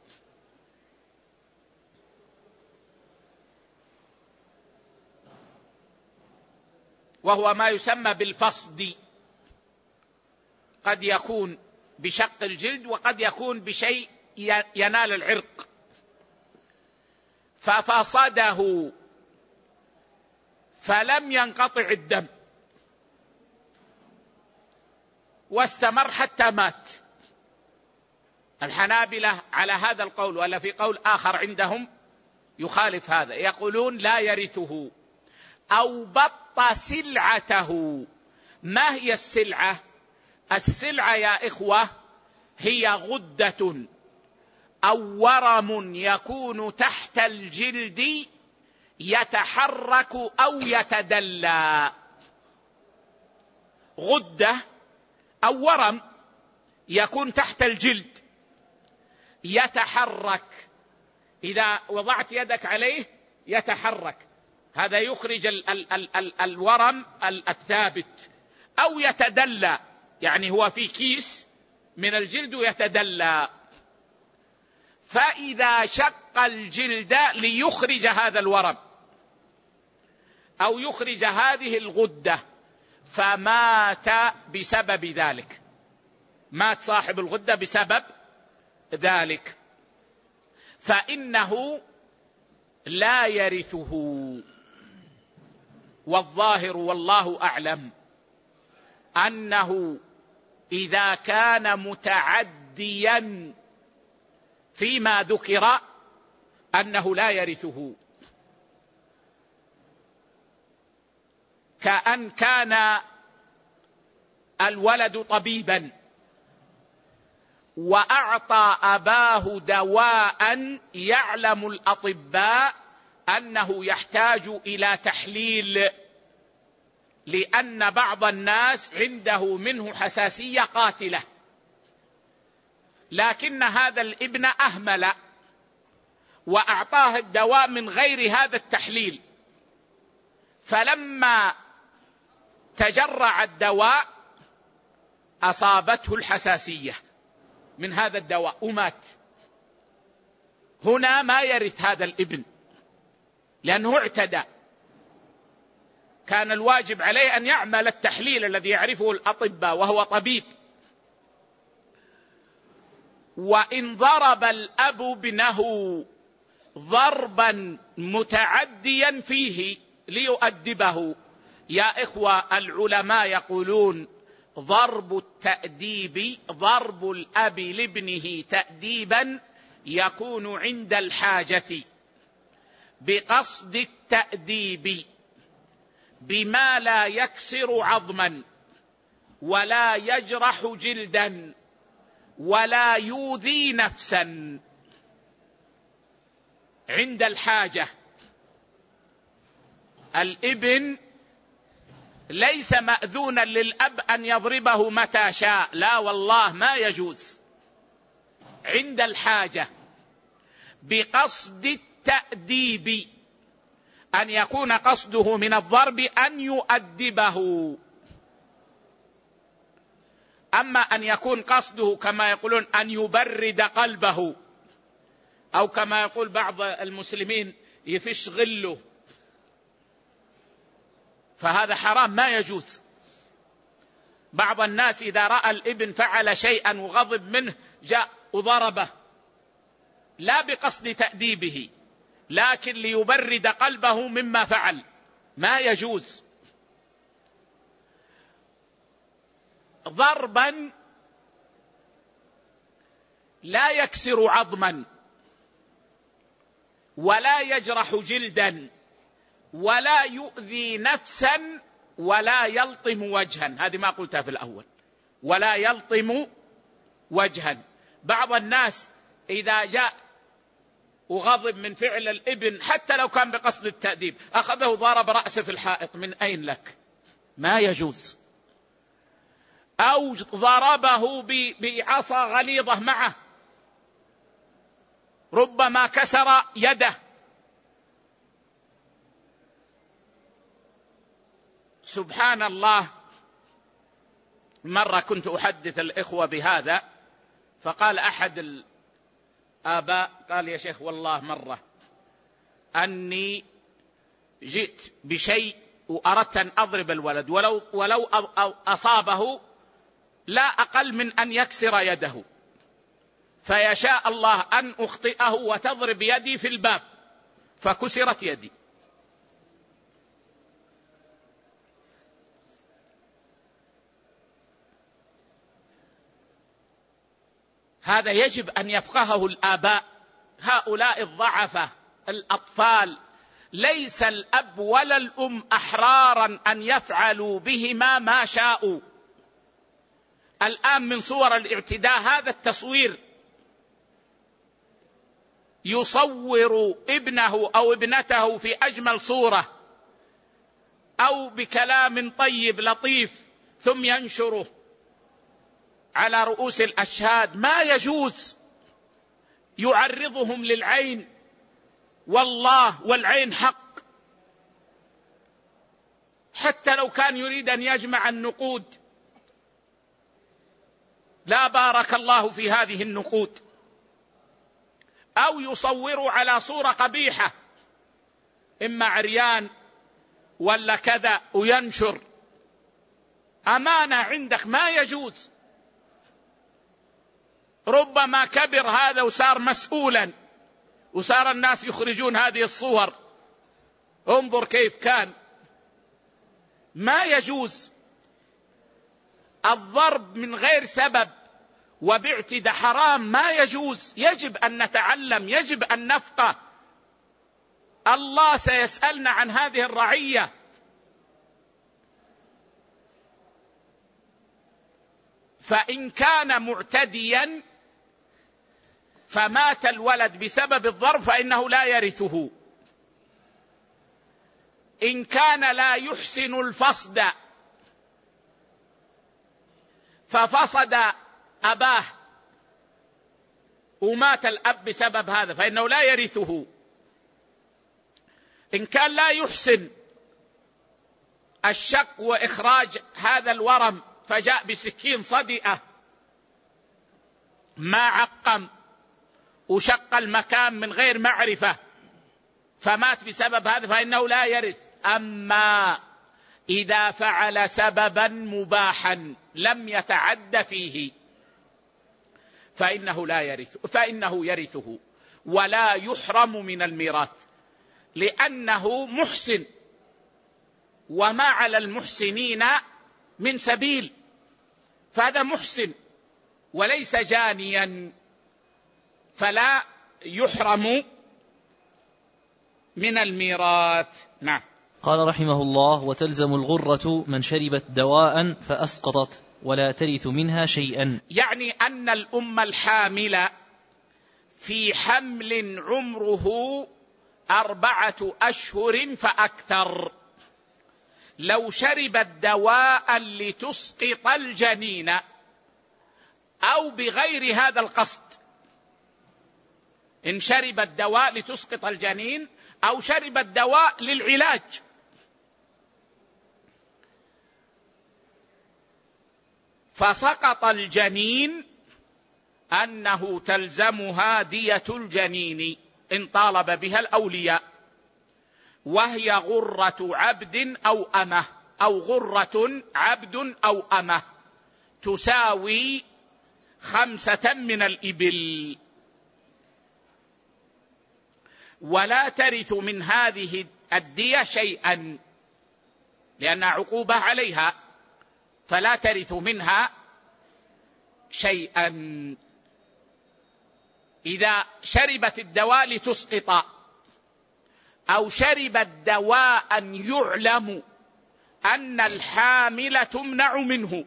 Speaker 1: وهو ما يسمى بالفصد، قد يكون بشق الجلد وقد يكون بشيء ينال العرق، ففصده فلم ينقطع الدم واستمر حتى مات. الحنابلة على هذا القول، ولا في قول آخر عندهم يخالف هذا، يقولون لا يرثه. أو بط سلعته. ما هي السلعة؟ السلعة يا إخوة هي غدة أو ورم يكون تحت الجلد يتحرك أو يتدلى. غدة أو ورم يكون تحت الجلد يتحرك، إذا وضعت يدك عليه يتحرك، هذا يخرج الورم الثابت. أو يتدلى، يعني هو في كيس من الجلد يتدلى، فإذا شق الجلد ليخرج هذا الورم أو يخرج هذه الغدة فمات بسبب ذلك، مات صاحب الغدة بسبب ذلك، فإنه لا يرثه. والظاهر والله أعلم أنه إذا كان متعديا فيما ذكر أنه لا يرثه، كأن كان الولد طبيبا وأعطى أباه دواء يعلم الأطباء أنه يحتاج إلى تحليل، لأن بعض الناس عنده منه حساسية قاتلة، لكن هذا الابن أهمل وأعطاه الدواء من غير هذا التحليل، فلما تجرع الدواء أصابته الحساسية من هذا الدواء ومات. هنا ما يرث هذا الابن لأنه اعتدى، كان الواجب عليه أن يعمل التحليل الذي يعرفه الأطباء وهو طبيب. وإن ضرب الأب ابنه ضربا متعديا فيه ليؤدبه، يا إخوة العلماء يقولون ضرب التأديب، ضرب الأب لابنه تأديبا يكون عند الحاجة بقصد التأديب بما لا يكسر عظما ولا يجرح جلدا ولا يؤذي نفسا، عند الحاجة. الابن ليس مأذونا للأب أن يضربه متى شاء، لا والله ما يجوز، عند الحاجة بقصد التأديب، أن يكون قصده من الضرب أن يؤدبه. أما أن يكون قصده كما يقولون أن يبرد قلبه، أو كما يقول بعض المسلمين يفش غله، فهذا حرام ما يجوز. بعض الناس إذا رأى الابن فعل شيئا وغضب منه جاء وضربه، لا بقصد تأديبه لكن ليبرد قلبه مما فعل، ما يجوز. ضربا لا يكسر عظما ولا يجرح جلدا ولا يؤذي نفسا ولا يلطم وجها، هذه ما قلتها في الأول، ولا يلطم وجها. بعض الناس إذا جاء وغضب من فعل الابن حتى لو كان بقصد التأديب أخذه ضرب رأسه في الحائط، من أين لك؟ ما يجوز. أو ضربه بعصا غليظة معه، ربما كسر يده. سبحان الله، مرة كنت أحدث الإخوة بهذا، فقال أحد الآباء قال يا شيخ والله مرة أني جئت بشيء وأردت أن أضرب الولد ولو أصابه لا أقل من أن يكسر يده، فيشاء الله أن أخطئه وتضرب يدي في الباب فكسرت يدي. هذا يجب أن يفقهه الآباء. هؤلاء الضعفة الأطفال ليس الأب ولا الأم أحرارا أن يفعلوا بهما ما شاءوا. الآن من صور الاعتداء هذا التصوير، يصور ابنه أو ابنته في أجمل صورة أو بكلام طيب لطيف ثم ينشره على رؤوس الأشهاد، ما يجوز. يعرضهم للعين، والله والعين حق، حتى لو كان يريد أن يجمع النقود لا بارك الله في هذه النقود. أو يصوروا على صورة قبيحة إما عريان ولا كذا وينشر، أمانة عندك ما يجوز. ربما كبر هذا وصار مسؤولا وصار الناس يخرجون هذه الصور، انظر كيف كان. ما يجوز. الضرب من غير سبب وباعتداء حرام، ما يجوز. يجب أن نتعلم، يجب أن نفقه الله سيسألنا عن هذه الرعية. فإن كان معتديا فمات الولد بسبب الضرب فإنه لا يرثه. إن كان لا يحسن الفصد ففصد أباه ومات الأب بسبب هذا فإنه لا يرثه. إن كان لا يحسن الشق وإخراج هذا الورم فجاء بسكين صدئة ما عقم وشق المكان من غير معرفة فمات بسبب هذا فإنه لا يرث. أما إذا فعل سببا مباحا لم يتعد فيه فإنه يرثه ولا يحرم من الميراث، لأنه محسن وما على المحسنين من سبيل، فهذا محسن وليس جانيا فلا يحرم من الميراث. نعم.
Speaker 2: قال رحمه الله: وتلزم الغرة من شربت دواء فأسقطت ولا ترث منها شيئا.
Speaker 1: يعني أن الأم الحاملة في حمل عمره 4 أشهر فأكثر لو شربت دواء لتسقط الجنين أو بغير هذا القصد، إن شربت دواء لتسقط الجنين أو شربت دواء للعلاج، فسقط الجنين أنه تلزمها دية الجنين إن طالب بها الأولياء، وهي غرة عبد أو أمة، أو غرة عبد أو أمة تساوي 5 من الإبل، ولا ترث من هذه الدية شيئا لأنها عقوبة عليها، فلا ترث منها شيئا. إذا شربت الدواء لتسقط أو شربت دواء يعلم أن الحامل تمنع منه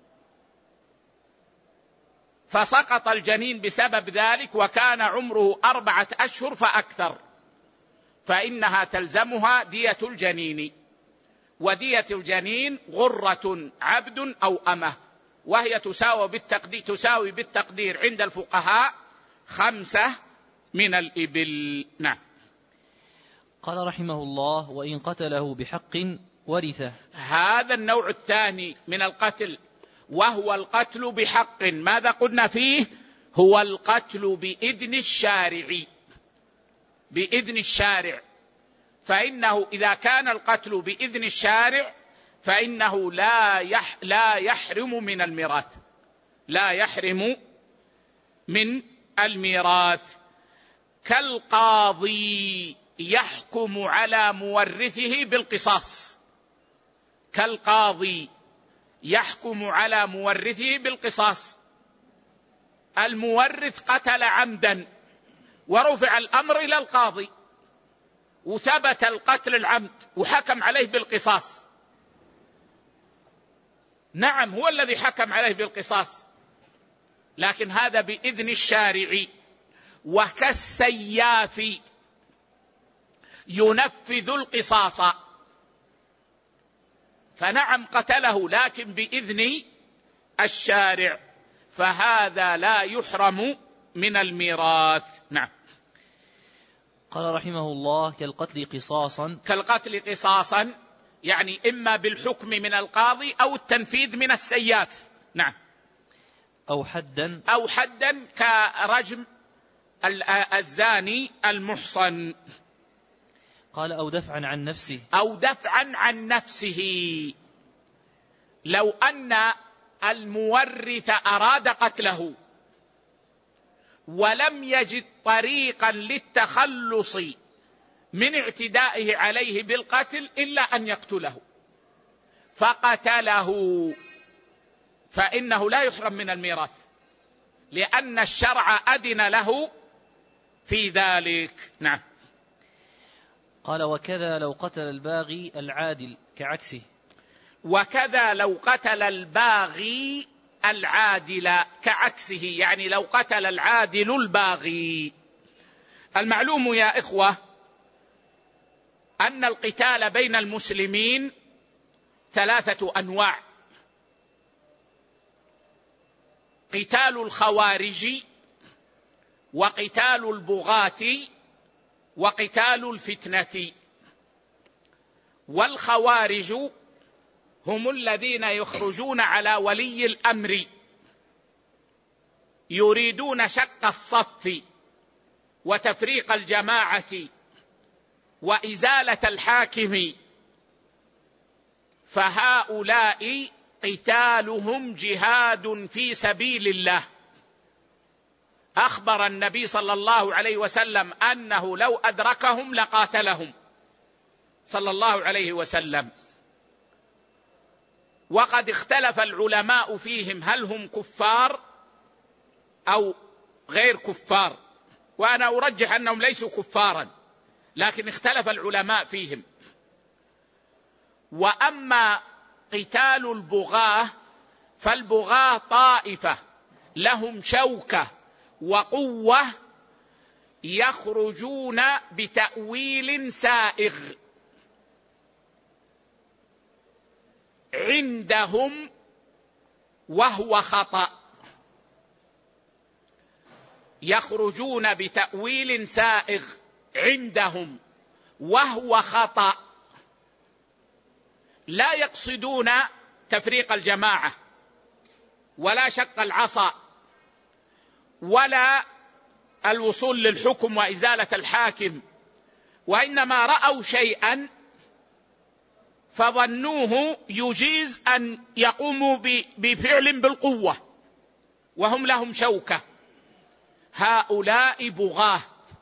Speaker 1: فسقط الجنين بسبب ذلك وكان عمره 4 أشهر فأكثر، فإنها تلزمها دية الجنين، ودية الجنين غرة عبد أو أمة، وهي تساوي بالتقدير عند الفقهاء 5 من الإبل. نعم.
Speaker 2: قال رحمه الله: وإن قتله بحق ورثه. هذا
Speaker 1: النوع الثاني من القتل، وهو القتل بحق. ماذا قلنا فيه؟ هو القتل بإذن الشارع، بإذن الشارع. فإنه إذا كان القتل بإذن الشارع فإنه لا يحرم من الميراث، لا يحرم من الميراث. كالقاضي يحكم على مورثه بالقصاص، كالقاضي يحكم على مورثه بالقصاص. المورث قتل عمدا ورفع الأمر إلى القاضي وثبت القتل العمد وحكم عليه بالقصاص، نعم هو الذي حكم عليه بالقصاص، لكن هذا بإذن الشارع. وكالسياف ينفذ القصاص، فنعم قتله لكن بإذن الشارع، فهذا لا يحرم من الميراث. نعم.
Speaker 2: قال رحمه الله: كالقتل قصاصا.
Speaker 1: كالقتل قصاصا يعني إما بالحكم من القاضي أو التنفيذ من السياف. نعم.
Speaker 2: أو حدا كرجم الزاني المحصن. قال: أو دفعا عن نفسه.
Speaker 1: أو دفعا عن نفسه، لو أن المورث أراد قتله ولم يجد طريقا للتخلص من اعتدائه عليه بالقتل إلا أن يقتله فقتله، فإنه لا يحرم من الميراث لأن الشرع أذن له في ذلك. نعم.
Speaker 2: قال: وكذا لو قتل الباغي العادل كعكسه.
Speaker 1: وكذا لو قتل الباغي العادل كعكسه، يعني لو قتل العادل الباغي. المعلوم يا إخوة أن القتال بين المسلمين 3 أنواع: قتال الخوارج، وقتال البغاة، وقتال الفتنة. والخوارج هم الذين يخرجون على ولي الأمر يريدون شق الصف وتفريق الجماعة وإزالة الحاكم، فهؤلاء قتالهم جهاد في سبيل الله. أخبر النبي صلى الله عليه وسلم أنه لو أدركهم لقاتلهم صلى الله عليه وسلم. وقد اختلف العلماء فيهم هل هم كفار أو غير كفار، وأنا أرجح أنهم ليسوا كفارا، لكن اختلف العلماء فيهم. وأما قتال البغاة فالبغاة طائفة لهم شوكة وقوة يخرجون بتأويل سائغ عندهم وهو خطأ، يخرجون بتأويل سائغ عندهم وهو خطأ، لا يقصدون تفريق الجماعة ولا شق العصا ولا الوصول للحكم وإزالة الحاكم، وإنما رأوا شيئا فظنوه يجيز أن يقوموا بفعل بالقوة وهم لهم شوكة. هؤلاء بغاة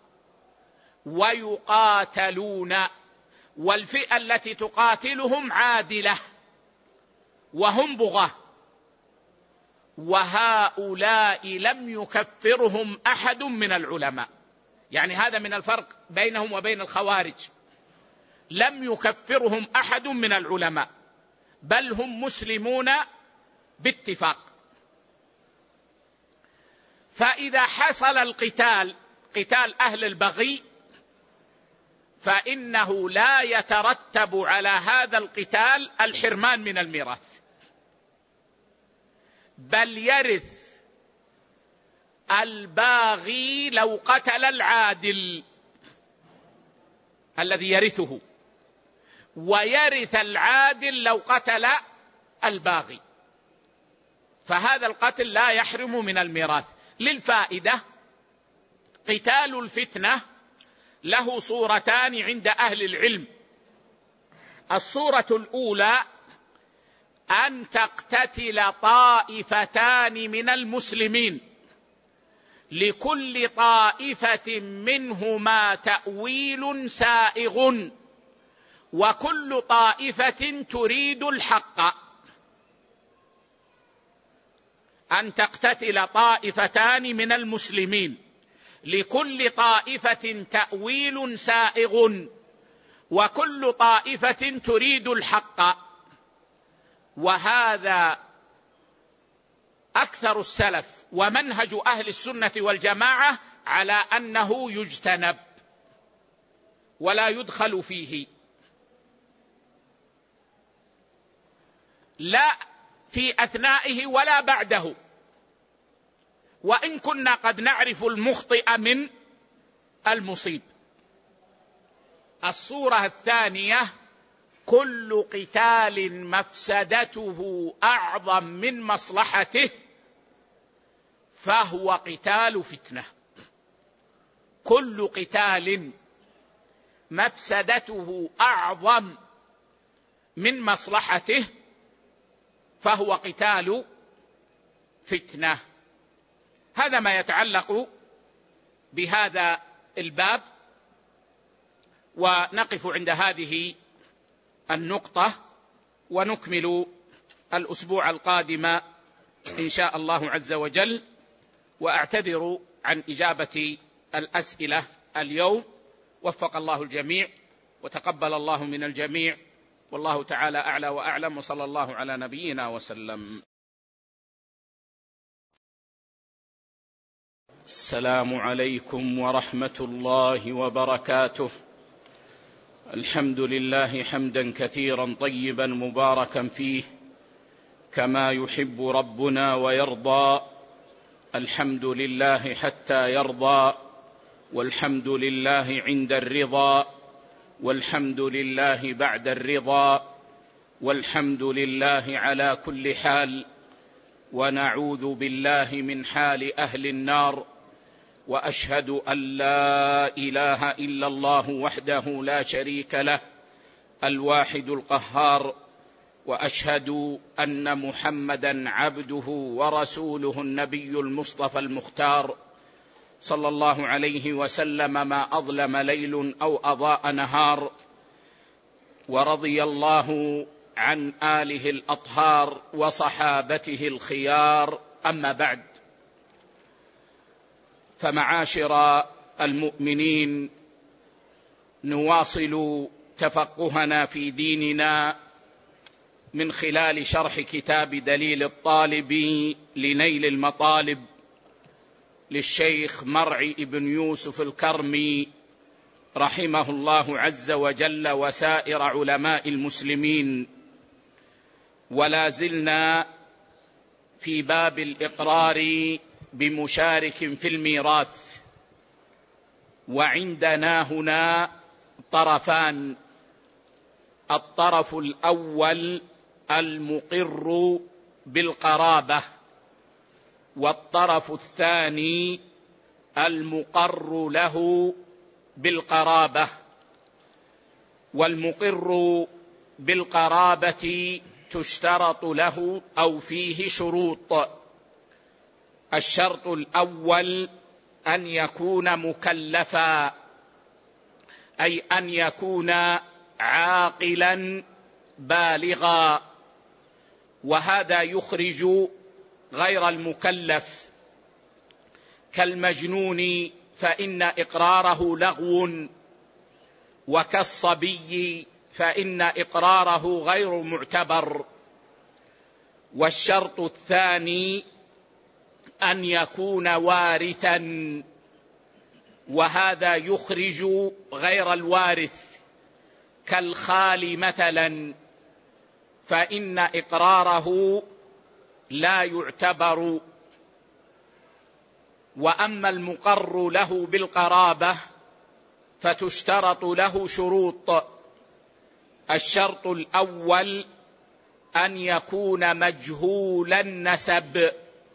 Speaker 1: ويقاتلون، والفئة التي تقاتلهم عادلة وهم بغاة، وهؤلاء لم يكفرهم أحد من العلماء. يعني هذا من الفرق بينهم وبين الخوارج، لم يكفرهم أحد من العلماء، بل هم مسلمون باتفاق. فإذا حصل القتال، قتال أهل البغي، فإنه لا يترتب على هذا القتال الحرمان من الميراث، بل يرث الباغي لو قتل العادل الذي يرثه، ويرث العادل لو قتل الباغي، فهذا القتل لا يحرم من الميراث. للفائدة، قتال الفتنة له صورتان عند أهل العلم. الصورة الأولى أن تقتتل طائفتان من المسلمين، لكل طائفة منهما تأويل سائغ، وكل طائفة تريد الحق. أن تقتتل طائفتان من المسلمين، لكل طائفة تأويل سائغ، وكل طائفة تريد الحق. وهذا أكثر السلف ومنهج أهل السنة والجماعة على أنه يجتنب ولا يدخل فيه، لا في أثنائه ولا بعده، وإن كنا قد نعرف المخطئ من المصيب. الصورة الثانية: كل قتال مفسدته أعظم من مصلحته فهو قتال فتنة. كل قتال مفسدته أعظم من مصلحته فهو قتال فتنة. هذا ما يتعلق بهذا الباب، ونقف عند هذه النقطة، ونكمل الأسبوع القادم إن شاء الله عز وجل. وأعتذر عن إجابة الأسئلة اليوم، وفق الله الجميع. وتقبل الله من الجميع، والله تعالى أعلى وأعلم، وصلى الله على نبينا وسلم. السلام عليكم ورحمة الله وبركاته. الحمد لله حمدا كثيرا طيبا مباركا فيه كما يحب ربنا ويرضى. الحمد لله حتى يرضى، والحمد لله عند الرضا، والحمد لله بعد الرضا، والحمد لله على كل حال، ونعوذ بالله من حال أهل النار. وأشهد أن لا إله إلا الله وحده لا شريك له الواحد القهار، وأشهد أن محمدا عبده ورسوله النبي المصطفى المختار، صلى الله عليه وسلم ما أظلم ليل أو أضاء نهار. ورضي الله عن آله الأطهار وصحابته الخيار. أما بعد، فمعاشر المؤمنين، نواصل تفقهنا في ديننا من خلال شرح كتاب دليل الطالب لنيل المطالب للشيخ مرعي بن يوسف الكرمي رحمه الله عز وجل وسائر علماء المسلمين. ولا زلنا في باب الإقرار بمشارك في الميراث، وعندنا هنا طرفان: الطرف الأول المقر بالقرابة، والطرف الثاني المقر له بالقرابة. والمقر بالقرابة تشترط له أو فيه شروط. الشرط الأول أن يكون مكلفا، أي أن يكون عاقلا بالغا، وهذا يخرج غير المكلف كالمجنون فإن إقراره لغو، وكالصبي فإن إقراره غير معتبر. والشرط الثاني أن يكون وارثا، وهذا يخرج غير الوارث كالخال مثلا، فإن إقراره لا يعتبر. وأما المقر له بالقرابة فتشترط له شروط. الشرط الأول أن يكون مجهول النسب،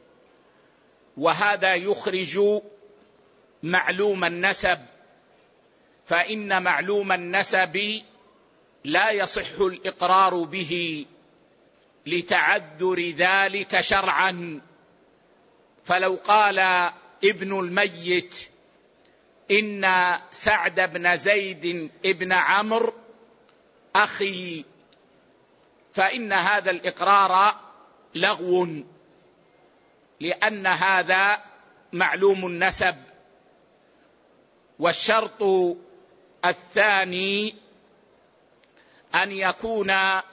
Speaker 1: وهذا يخرج معلوم النسب، فإن معلوم النسب لا يصح الإقرار به لتعذر ذلك شرعا. فلو قال ابن الميت إن سعد بن زيد ابن عمرو أخي، فإن هذا الإقرار لغو، لأن هذا معلوم النسب. والشرط الثاني أن يكون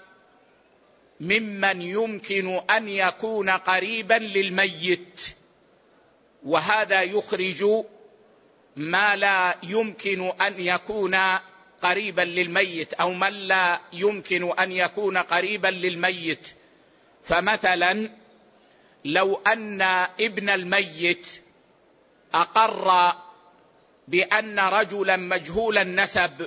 Speaker 1: ممن يمكن أن يكون قريبا للميت، وهذا يخرج ما لا يمكن أن يكون قريبا للميت، أو من لا يمكن أن يكون قريبا للميت. فمثلا لو أن ابن الميت أقر بأن رجلا مجهول النسب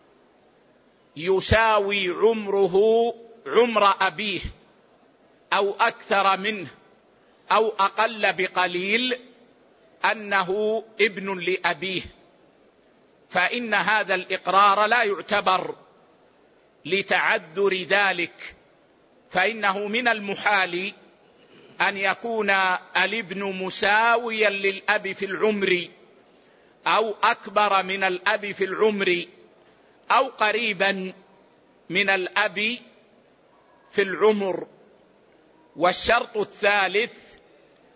Speaker 1: يساوي عمره عمر أبيه أو أكثر منه أو أقل بقليل أنه ابن لأبيه، فإن هذا الإقرار لا يعتبر لتعذر ذلك، فإنه من المحال أن يكون الابن مساويا للأب في العمر أو أكبر من الأب في العمر أو قريبا من الأب في العمر. والشرط الثالث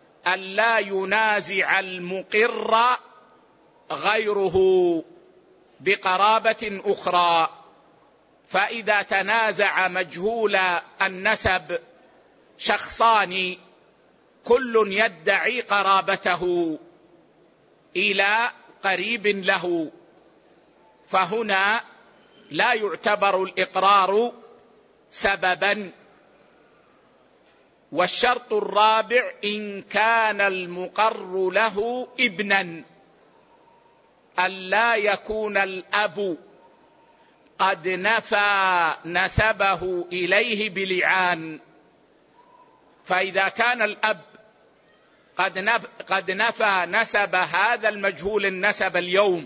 Speaker 1: ألا ينازع المقر غيره، بقرابة أخرى. فإذا تنازع مجهول النسب شخصان كل يدعي قرابته إلى قريب له، فهنا لا يعتبر الإقرار سببا. والشرط الرابع إن كان المقر له ابنا، ألا يكون الأب قد نفى نسبه إليه بلعان. فإذا كان الأب قد نفى نسب هذا المجهول النسب اليوم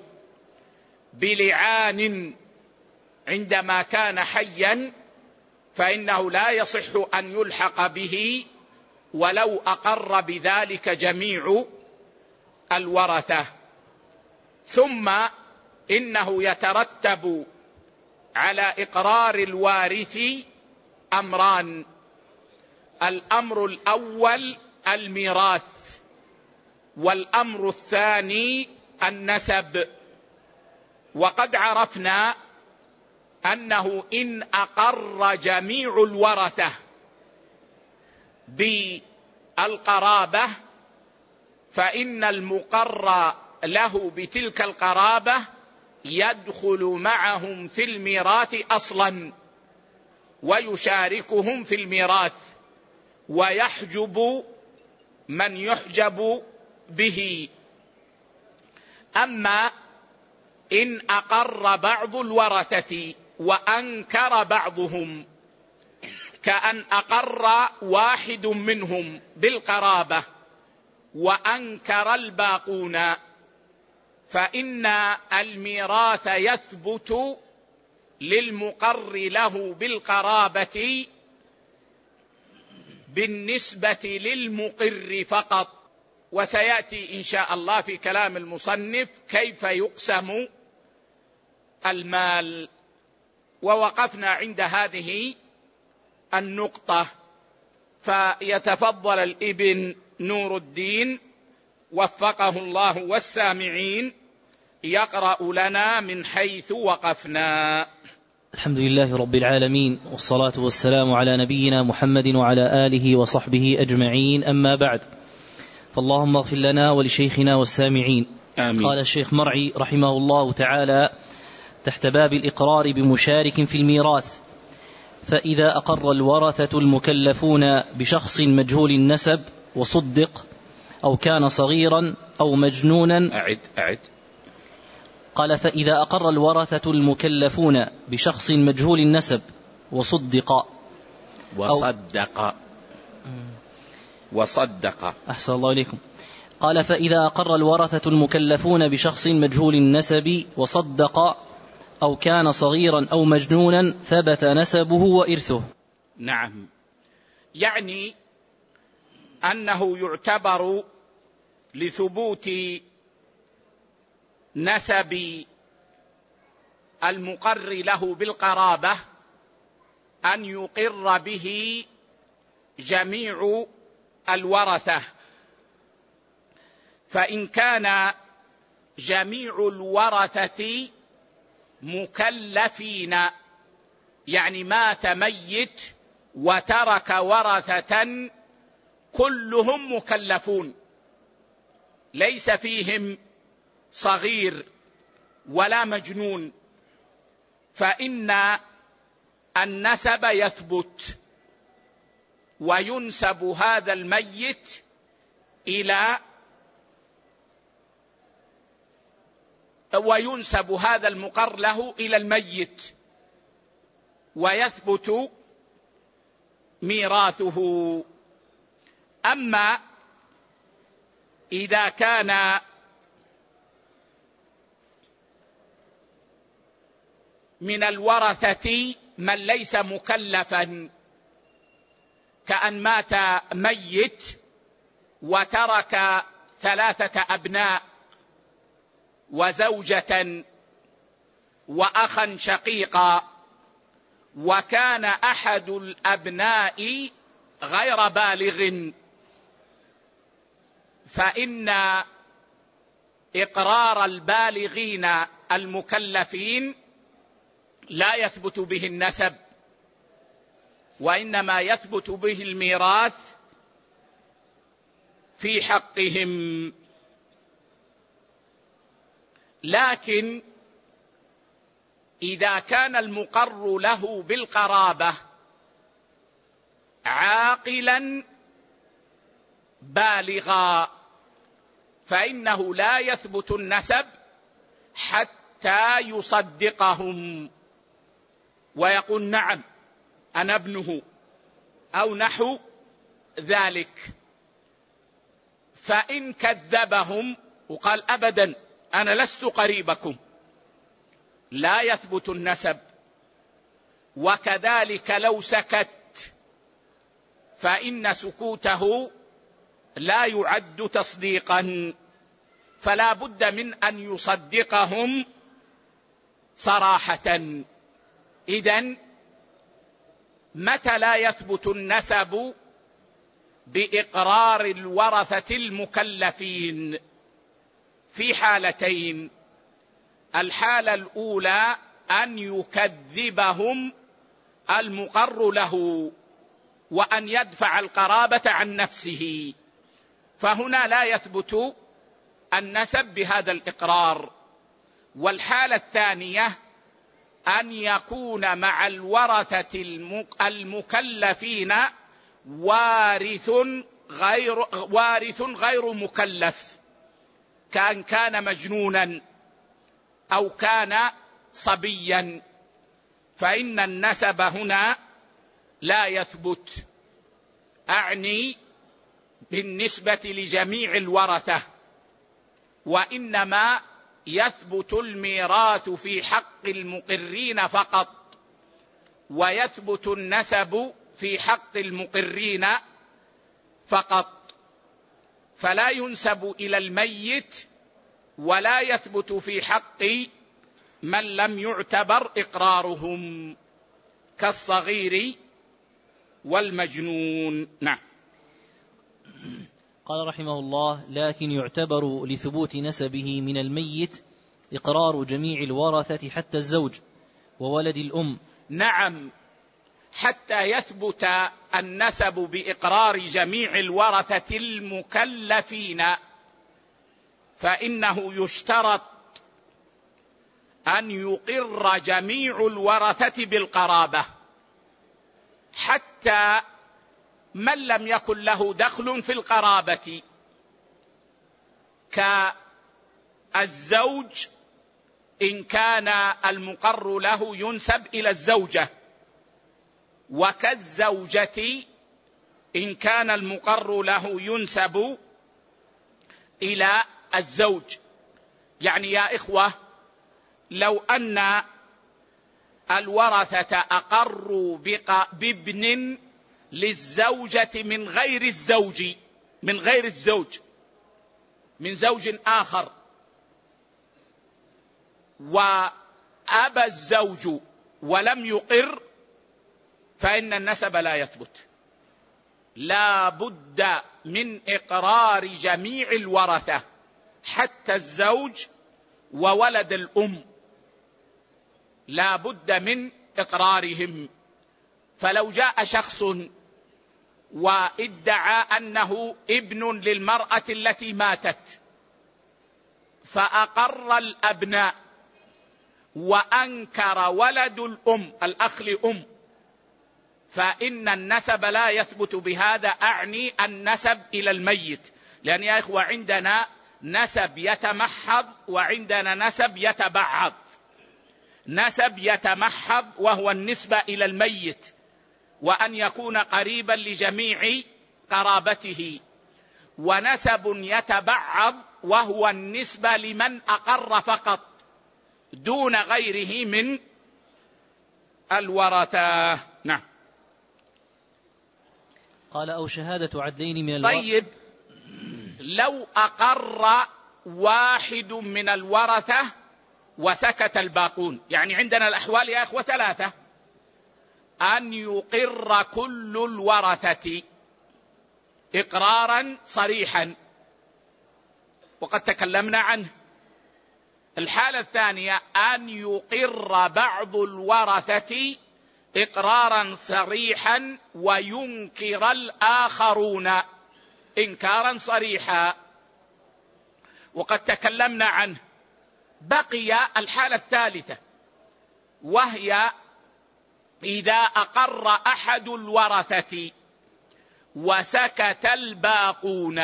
Speaker 1: بلعان عندما كان حيا، فإنه لا يصح أن يلحق به ولو أقر بذلك جميع الورثة. ثم إنه يترتب على إقرار الوارث أمران: الأمر الأول الميراث، والأمر الثاني النسب. وقد عرفنا أنه إن أقر جميع الورثة بالقرابة فإن المقر له بتلك القرابة يدخل معهم في الميراث أصلا ويشاركهم في الميراث، ويحجب من يحجب به. أما إن أقر بعض الورثة وأنكر بعضهم، كأن أقر واحد منهم بالقرابة وأنكر الباقون، فإن الميراث يثبت للمقر له بالقرابة بالنسبة للمقر فقط. وسيأتي إن شاء الله في كلام المصنف كيف يقسم المال. ووقفنا عند هذه النقطة، فيتفضل الابن نور الدين وفقه الله والسامعين يقرأ لنا من حيث وقفنا.
Speaker 2: الحمد لله رب العالمين، والصلاة والسلام على نبينا محمد وعلى آله وصحبه أجمعين، أما بعد، فاللهم اغفر لنا ولشيخنا والسامعين. آمين. قال الشيخ مرعي رحمه الله تعالى تحت باب الإقرار بمشارك في الميراث: فإذا أقر الورثة المكلفون بشخص مجهول النسب وصدق أو كان صغيرا أو مجنونا.
Speaker 1: أعد.
Speaker 2: قال: فإذا أقر الورثة المكلفون بشخص مجهول النسب وصدق أحسن الله إليكم. قال: فإذا أقر الورثة المكلفون بشخص مجهول النسب وصدق أو كان صغيرا أو مجنونا ثبت نسبه وإرثه.
Speaker 1: نعم، يعني أنه يعتبر لثبوت نسب المقر له بالقرابة أن يقر به جميع الورثة. فإن كان جميع الورثة مكلفين، يعني مات ميت وترك ورثة كلهم مكلفون ليس فيهم صغير ولا مجنون، فإن النسب يثبت وينسب هذا الميت وينسب هذا المقر له إلى الميت ويثبت ميراثه. أما إذا كان من الورثة من ليس مكلفا، كأن مات ميت وترك 3 أبناء وزوجة وأخا شقيقا، وكان أحد الأبناء غير بالغ، فإن إقرار البالغين المكلفين لا يثبت به النسب، وإنما يثبت به الميراث في حقهم. لكن إذا كان المقر له بالقرابة عاقلا بالغا فإنه لا يثبت النسب حتى يصدقهم ويقول نعم أنا ابنه أو نحو ذلك. فإن كذبهم وقال أبدا أنا لست قريبكم لا يثبت النسب. وكذلك لو سكت فإن سكوته لا يعد تصديقا، فلا بد من أن يصدقهم صراحة. إذن متى لا يثبت النسب؟ بإقرار الورثة المكلفين في حالتين. الحالة الأولى أن يكذبهم المقر له وأن يدفع القرابة عن نفسه، فهنا لا يثبت النسب بهذا الإقرار. والحالة الثانية أن يكون مع الورثة المكلفين وارث غير مكلف، كان مجنونا أو كان صبيا، فإن النسب هنا لا يثبت. أعني بالنسبة لجميع الورثة، وإنما يثبت الميراث في حق المقرين فقط، ويثبت النسب في حق المقرين فقط، فلا ينسب إلى الميت ولا يثبت في حق من لم يعتبر إقرارهم كالصغير والمجنون. نعم.
Speaker 2: قال رحمه الله: لكن يعتبر لثبوت نسبه من الميت إقرار جميع الورثة حتى الزوج وولد الأم.
Speaker 1: نعم، حتى يثبت النسب بإقرار جميع الورثة المكلفين فإنه يشترط أن يقر جميع الورثة بالقرابة، حتى من لم يكن له دخل في القرابة كالزوج إن كان المقر له ينسب إلى الزوجة، وكالزوجة إن كان المقر له ينسب إلى الزوج. يعني يا إخوة، لو أن الورثة أقروا بابن للزوجة من غير الزوج من زوج آخر، وأبى الزوج ولم يقر، فإن النسب لا يثبت. لا بد من إقرار جميع الورثة حتى الزوج وولد الأم، لا بد من إقرارهم. فلو جاء شخص وادعى أنه ابن للمرأة التي ماتت فأقر الأبناء وأنكر ولد الأم الأخ لأم، فإن النسب لا يثبت بهذا. أعني النسب إلى الميت، لأن يا إخوة عندنا نسب يتمحض وعندنا نسب يتبعض. نسب يتمحض وهو النسبة إلى الميت وأن يكون قريبا لجميع قرابته، ونسب يتبعض وهو النسبة لمن أقر فقط دون غيره من الورثة. نعم.
Speaker 2: قال: أو شهادة عدلين من
Speaker 1: الورثة. طيب، لو أقر واحد من الورثة وسكت الباقون، يعني عندنا الأحوال يا أخوة ثلاثة: أن يقر كل الورثة إقرارا صريحا، وقد تكلمنا عنه، الحالة الثانية أن يقر بعض الورثة إقرارا صريحا وينكر الآخرون إنكارا صريحا، وقد تكلمنا عنه. بقي الحالة الثالثة، وهي إذا أقر أحد الورثة وسكت الباقون،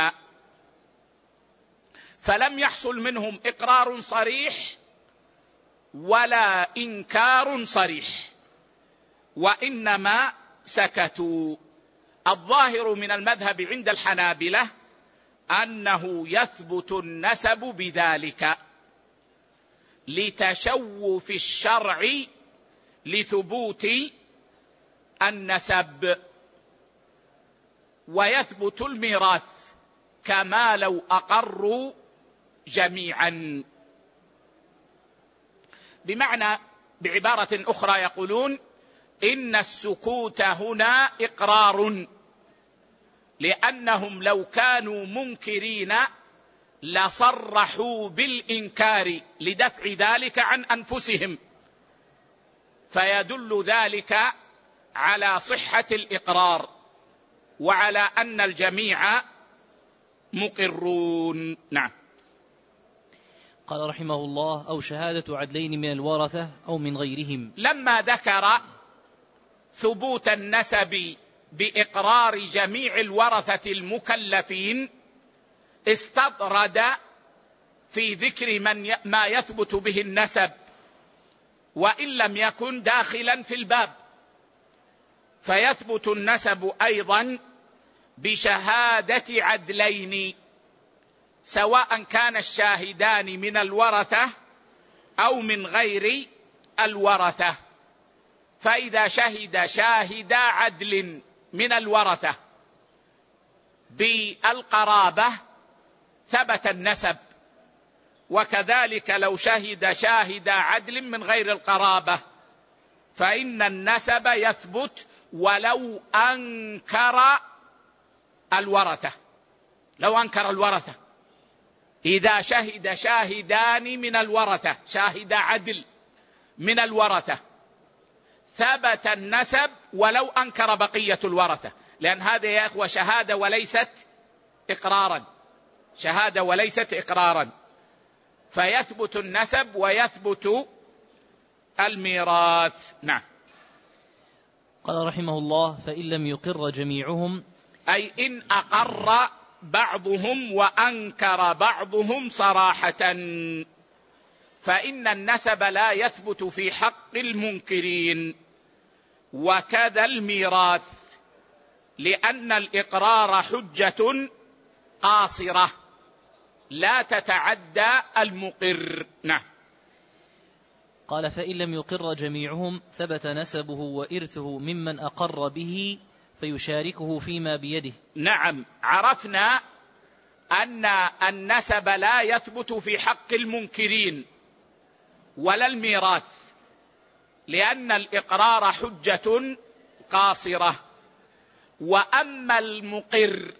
Speaker 1: فلم يحصل منهم إقرار صريح ولا إنكار صريح، وإنما سكتوا. الظاهر من المذهب عند الحنابلة أنه يثبت النسب بذلك لتشوف الشرع لثبوت النسب، ويثبت الميراث كما لو أقروا جميعا. بمعنى، بعبارة أخرى يقولون إن السكوت هنا إقرار، لأنهم لو كانوا منكرين لصرحوا بالإنكار لدفع ذلك عن أنفسهم، فيدل ذلك على صحة الإقرار وعلى أن الجميع مقرون. نعم.
Speaker 2: قال رحمه الله: أو شهادة عدلين من الورثة أو من غيرهم.
Speaker 1: لما ذكر ثبوت النسب بإقرار جميع الورثة المكلفين استطرد في ذكر ما يثبت به النسب وإن لم يكن داخلا في الباب، فيثبت النسب أيضا بشهادة عدلين، سواء كان الشاهدان من الورثة أو من غير الورثة. فإذا شهد شاهدا عدل من الورثة بالقرابة ثبت النسب، وكذلك لو شهد شاهد عدل من غير القرابة فإن النسب يثبت ولو أنكر الورثة. لو أنكر الورثة، إذا شهد شاهدان من الورثة، شاهد عدل من الورثة، ثبت النسب ولو أنكر بقية الورثة، لأن هذا يا أخوة شهادة وليست إقرارا، شهادة وليست إقرارا، فيثبت النسب ويثبت الميراث. نعم.
Speaker 2: قال رحمه الله: فإن لم يقر جميعهم،
Speaker 1: أي إن أقر بعضهم وأنكر بعضهم صراحة، فإن النسب لا يثبت في حق المنكرين، وكذا الميراث، لأن الإقرار حجة قاصرة لا تتعدى المقر. نعم.
Speaker 2: قال: فإن لم يقر جميعهم ثبت نسبه وإرثه ممن أقر به فيشاركه فيما بيده.
Speaker 1: نعم، عرفنا أن النسب لا يثبت في حق المنكرين ولا الميراث، لأن الإقرار حجة قاصرة. وأما المقر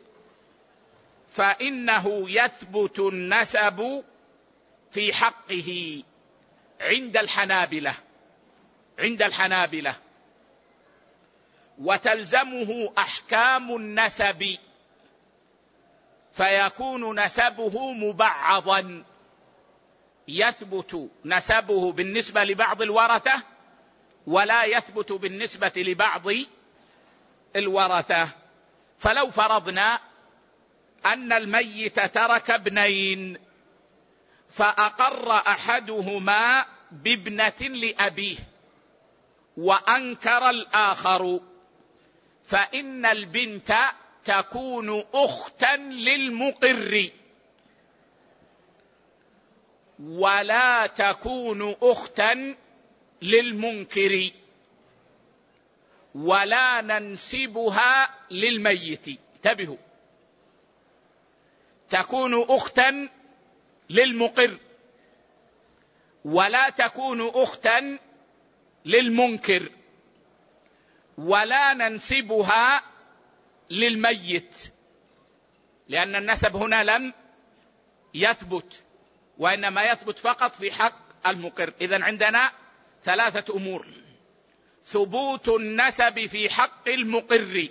Speaker 1: فإنه يثبت النسب في حقه عند الحنابلة، وتلزمه أحكام النسب، فيكون نسبه مبعضا، يثبت نسبه بالنسبة لبعض الورثة ولا يثبت بالنسبة لبعض الورثة. فلو فرضنا أن الميت ترك ابنين فأقر أحدهما بابنة لأبيه وأنكر الآخر، فإن البنت تكون أختا للمقر ولا تكون أختا للمنكر، ولا ننسبها للميت. انتبهوا، تكون أختا للمقر ولا تكون أختا للمنكر، ولا ننسبها للميت، لأن النسب هنا لم يثبت، وإنما يثبت فقط في حق المقر. إذن عندنا 3 أمور: ثبوت النسب في حق المقر،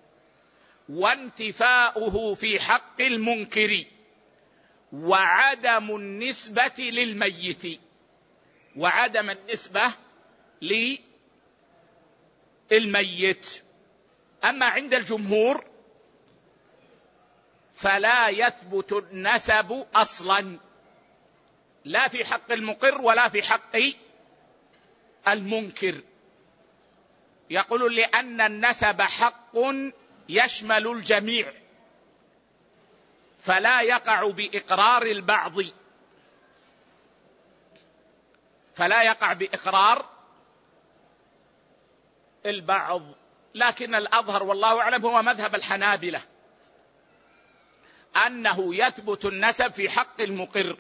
Speaker 1: وانتفاؤه في حق المنكر، وعدم النسبة للميت، وعدم النسبة للميت. أما عند الجمهور فلا يثبت النسب أصلا، لا في حق المقر ولا في حق المنكر. يقول لأن النسب حق يشمل الجميع، فلا يقع بإقرار البعض، فلا يقع بإقرار البعض. لكن الأظهر والله أعلم هو مذهب الحنابلة، أنه يثبت النسب في حق المقر،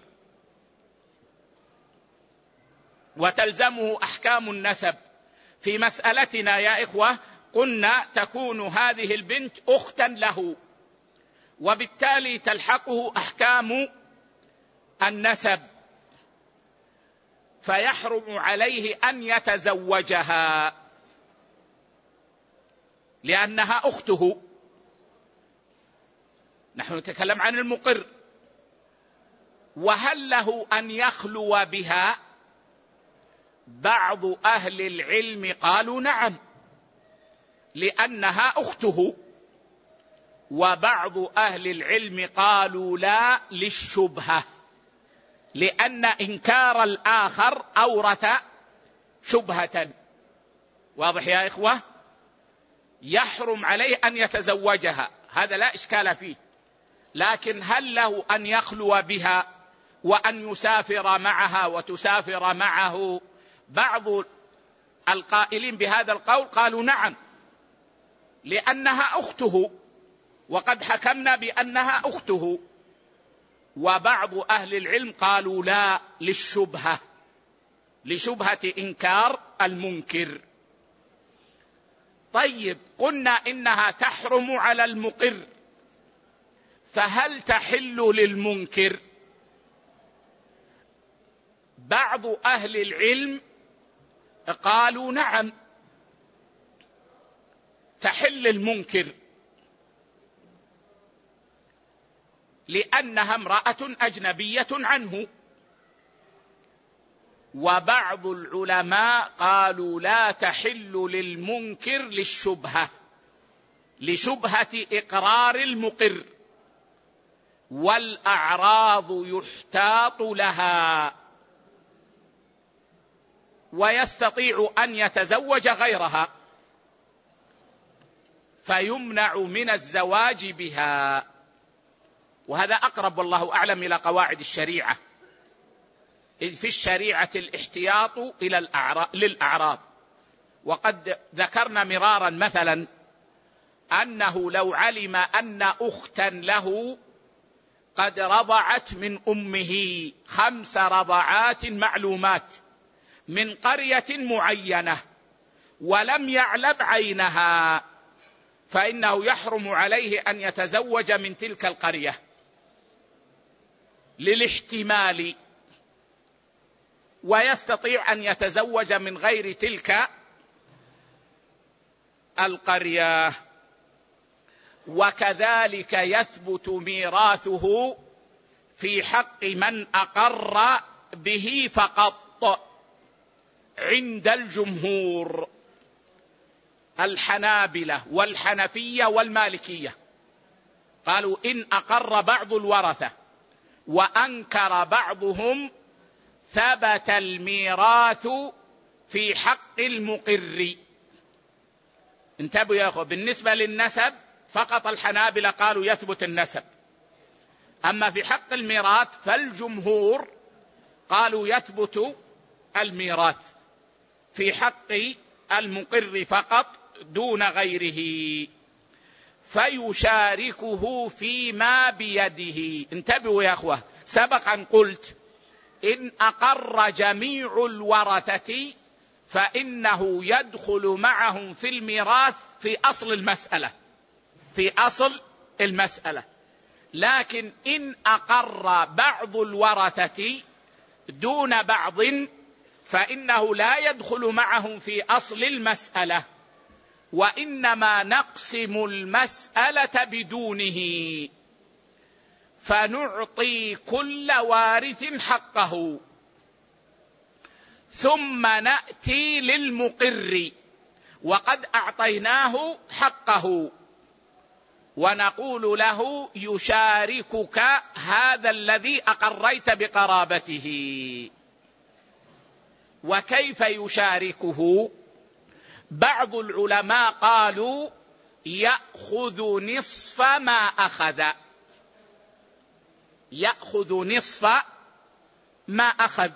Speaker 1: وتلزمه أحكام النسب. في مسألتنا يا إخوة قلنا تكون هذه البنت أختا له، وبالتالي تلحقه أحكام النسب، فيحرم عليه أن يتزوجها لأنها أخته. نحن نتكلم عن المقر. وهل له أن يخلو بها؟ بعض أهل العلم قالوا نعم لأنها أخته، وبعض أهل العلم قالوا لا للشبهة، لأن إنكار الآخر أورث شبهة. واضح يا إخوة؟ يحرم عليه أن يتزوجها، هذا لا إشكال فيه. لكن هل له أن يخلو بها وأن يسافر معها وتسافر معه؟ بعض القائلين بهذا القول قالوا نعم لأنها أخته، وقد حكمنا بأنها أخته. وبعض أهل العلم قالوا لا للشبهة، لشبهة إنكار المنكر. طيب، قلنا إنها تحرم على المقر، فهل تحل للمنكر؟ بعض أهل العلم قالوا نعم تحل المنكر، لأنها امرأة أجنبية عنه. وبعض العلماء قالوا لا تحل للمنكر للشبهة، لشبهة إقرار المقر، والأعراض يحتاط لها، ويستطيع أن يتزوج غيرها فيمنع من الزواج بها. وهذا أقرب والله أعلم إلى قواعد الشريعة، إذ في الشريعة الاحتياط للأعراض. وقد ذكرنا مرارا مثلا أنه لو علم أن أختا له قد رضعت من أمه 5 رضعات معلومات من قرية معينة ولم يعلم عينها، فإنه يحرم عليه أن يتزوج من تلك القرية للاحتمال، ويستطيع أن يتزوج من غير تلك القرية. وكذلك يثبت ميراثه في حق من أقر به فقط عند الجمهور، الحنابلة والحنفية والمالكية. قالوا إن أقر بعض الورثة وأنكر بعضهم ثبت الميراث في حق المقر. انتبهوا يا أخوة، بالنسبة للنسب فقط الحنابلة قالوا يثبت النسب، أما في حق الميراث فالجمهور قالوا يثبت الميراث في حق المقر فقط دون غيره، فيشاركه فيما بيده. انتبهوا يا أخوة، سبق أن قلت إن أقر جميع الورثة فإنه يدخل معهم في الميراث في أصل المسألة، في أصل المسألة. لكن إن أقر بعض الورثة دون بعض فإنه لا يدخل معهم في أصل المسألة، وإنما نقسم المسألة بدونه، فنعطي كل وارث حقه، ثم نأتي للمقر وقد أعطيناه حقه ونقول له يشاركك هذا الذي أقريت بقرابته. وكيف يشاركه؟ بعض العلماء قالوا يأخذ نصف ما أخذ، يأخذ نصف ما أخذ.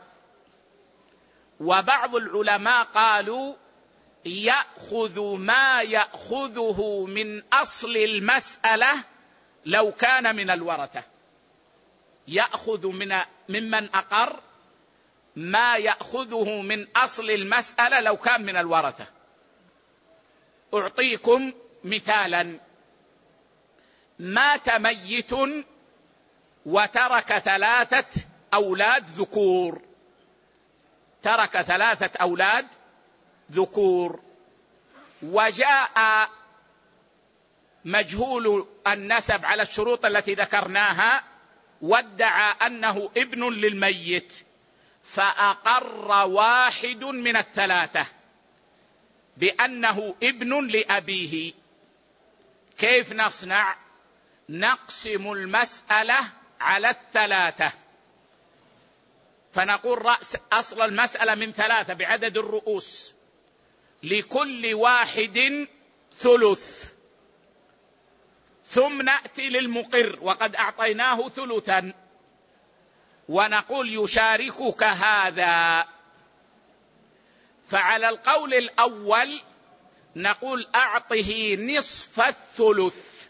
Speaker 1: وبعض العلماء قالوا يأخذ ما يأخذه من أصل المسألة لو كان من الورثة، يأخذ ممن أقر ما يأخذه من أصل المسألة لو كان من الورثة. أعطيكم مثالا: مات ميت وترك 3 أولاد ذكور، ترك 3 أولاد ذكور، وجاء مجهول النسب على الشروط التي ذكرناها وادعى أنه ابن للميت، فأقر واحد من ال3 بأنه ابن لأبيه. كيف نصنع؟ نقسم المسألة على 3، فنقول رأس أصل المسألة من 3 بعدد الرؤوس، لكل واحد ثلث، ثم نأتي للمقر وقد أعطيناه ثلثا ونقول يشاركك هذا. فعلى القول الأول نقول أعطه نصف الثلث،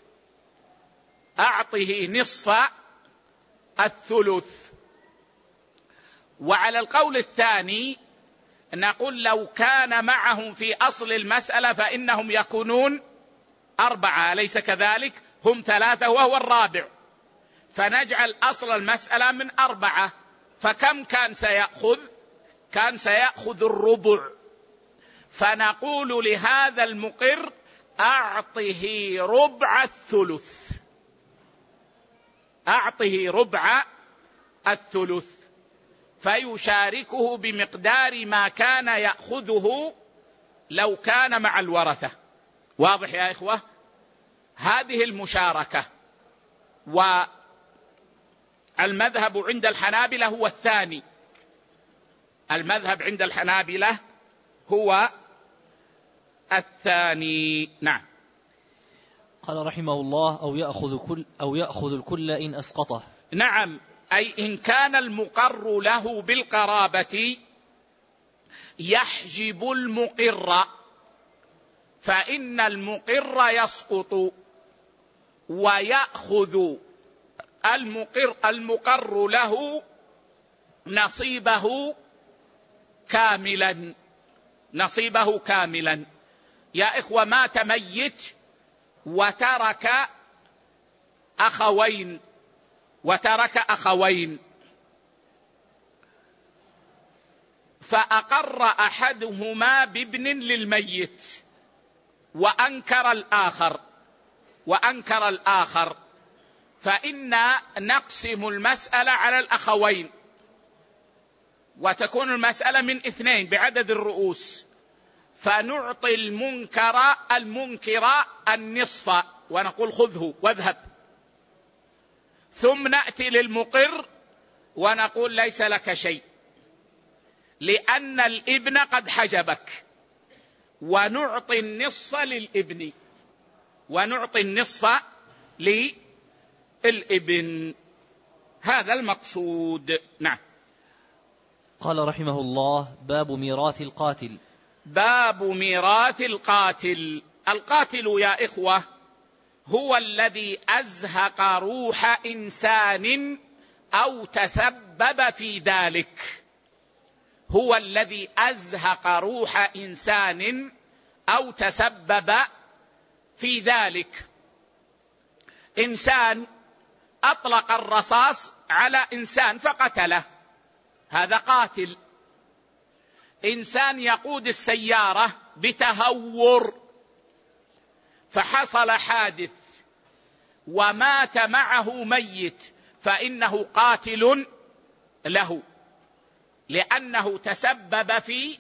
Speaker 1: أعطه نصف الثلث. وعلى القول الثاني نقول لو كان معهم في أصل المسألة فإنهم يكونون 4، أليس كذلك؟ هم 3 وهو الرابع، فنجعل أصل المسألة من 4، فكم كان سيأخذ؟ كان سيأخذ الربع، فنقول لهذا المقر أعطه ربع الثلث، أعطه ربع الثلث، فيشاركه بمقدار ما كان يأخذه لو كان مع الورثة. واضح يا إخوة؟ هذه المشاركة. والمذهب عند الحنابلة هو الثاني، المذهب عند الحنابلة هو الثاني. نعم.
Speaker 2: قال رحمه الله أو يأخذ الكل إن أسقطه.
Speaker 1: نعم، أي إن كان المقر له بالقرابة يحجب المقر، فإن المقر يسقط ويأخذ المقر له نصيبه كاملا، نصيبه كاملا. يا إخوة، مات ميت وترك أخوين، فأقر أحدهما بابن للميت وأنكر الآخر، فإنا نقسم المسألة على الأخوين، وتكون المسألة من 2 بعدد الرؤوس، فنعطي المنكر النصف ونقول خذه واذهب، ثم نأتي للمقر ونقول ليس لك شيء لأن الابن قد حجبك، ونعطي النصف للابن، ونعطي النصف للابن. هذا المقصود. نعم.
Speaker 2: قال رحمه الله: باب ميراث القاتل.
Speaker 1: باب ميراث القاتل. القاتل يا إخوة هو الذي أزهق روح إنسان أو تسبب في ذلك، هو الذي أزهق روح إنسان أو تسبب في ذلك. إنسان أطلق الرصاص على إنسان فقتله، هذا قاتل. إنسان يقود السيارة بتهور فحصل حادث ومات معه ميت، فإنه قاتل له لأنه تسبب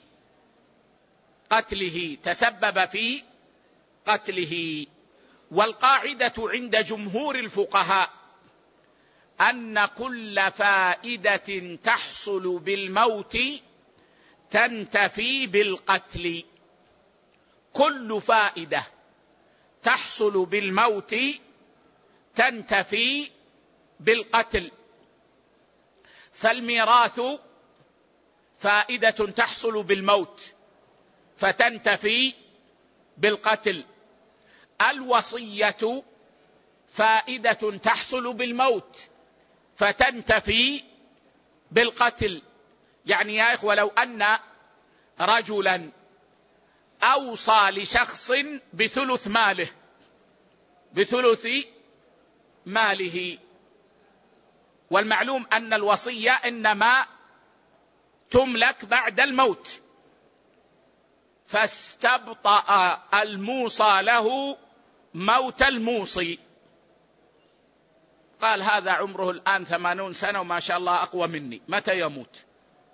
Speaker 1: في قتله. والقاعدة عند جمهور الفقهاء أن كل فائدة تحصل بالموت تنتفي بالقتل. كل فائدة تحصل بالموت تنتفي بالقتل. فالميراث فائدة تحصل بالموت فتنتفي بالقتل. الوصية فائدة تحصل بالموت فتنتفي بالقتل. يعني يا إخوة، لو أن رجلا أوصى لشخص بثلث ماله، والمعلوم أن الوصية إنما تملك بعد الموت، فاستبطأ الموصى له موت الموصي، قال هذا عمره الآن 80 سنة وما شاء الله أقوى مني، متى يموت؟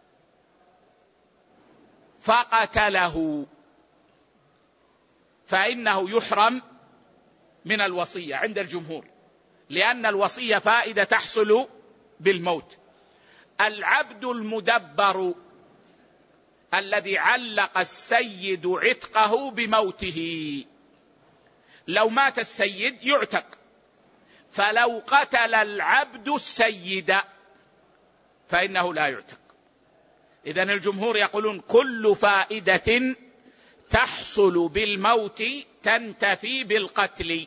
Speaker 1: فقتله، فإنه يحرم من الوصية عند الجمهور، لأن الوصية فائدة تحصل بالموت. العبد المدبر الذي علق السيد عتقه بموته، لو مات السيد يعتق، فلو قتل العبد السيد فإنه لا يعتق. إذن الجمهور يقولون كل فائدة تحصل بالموت تنتفي بالقتل،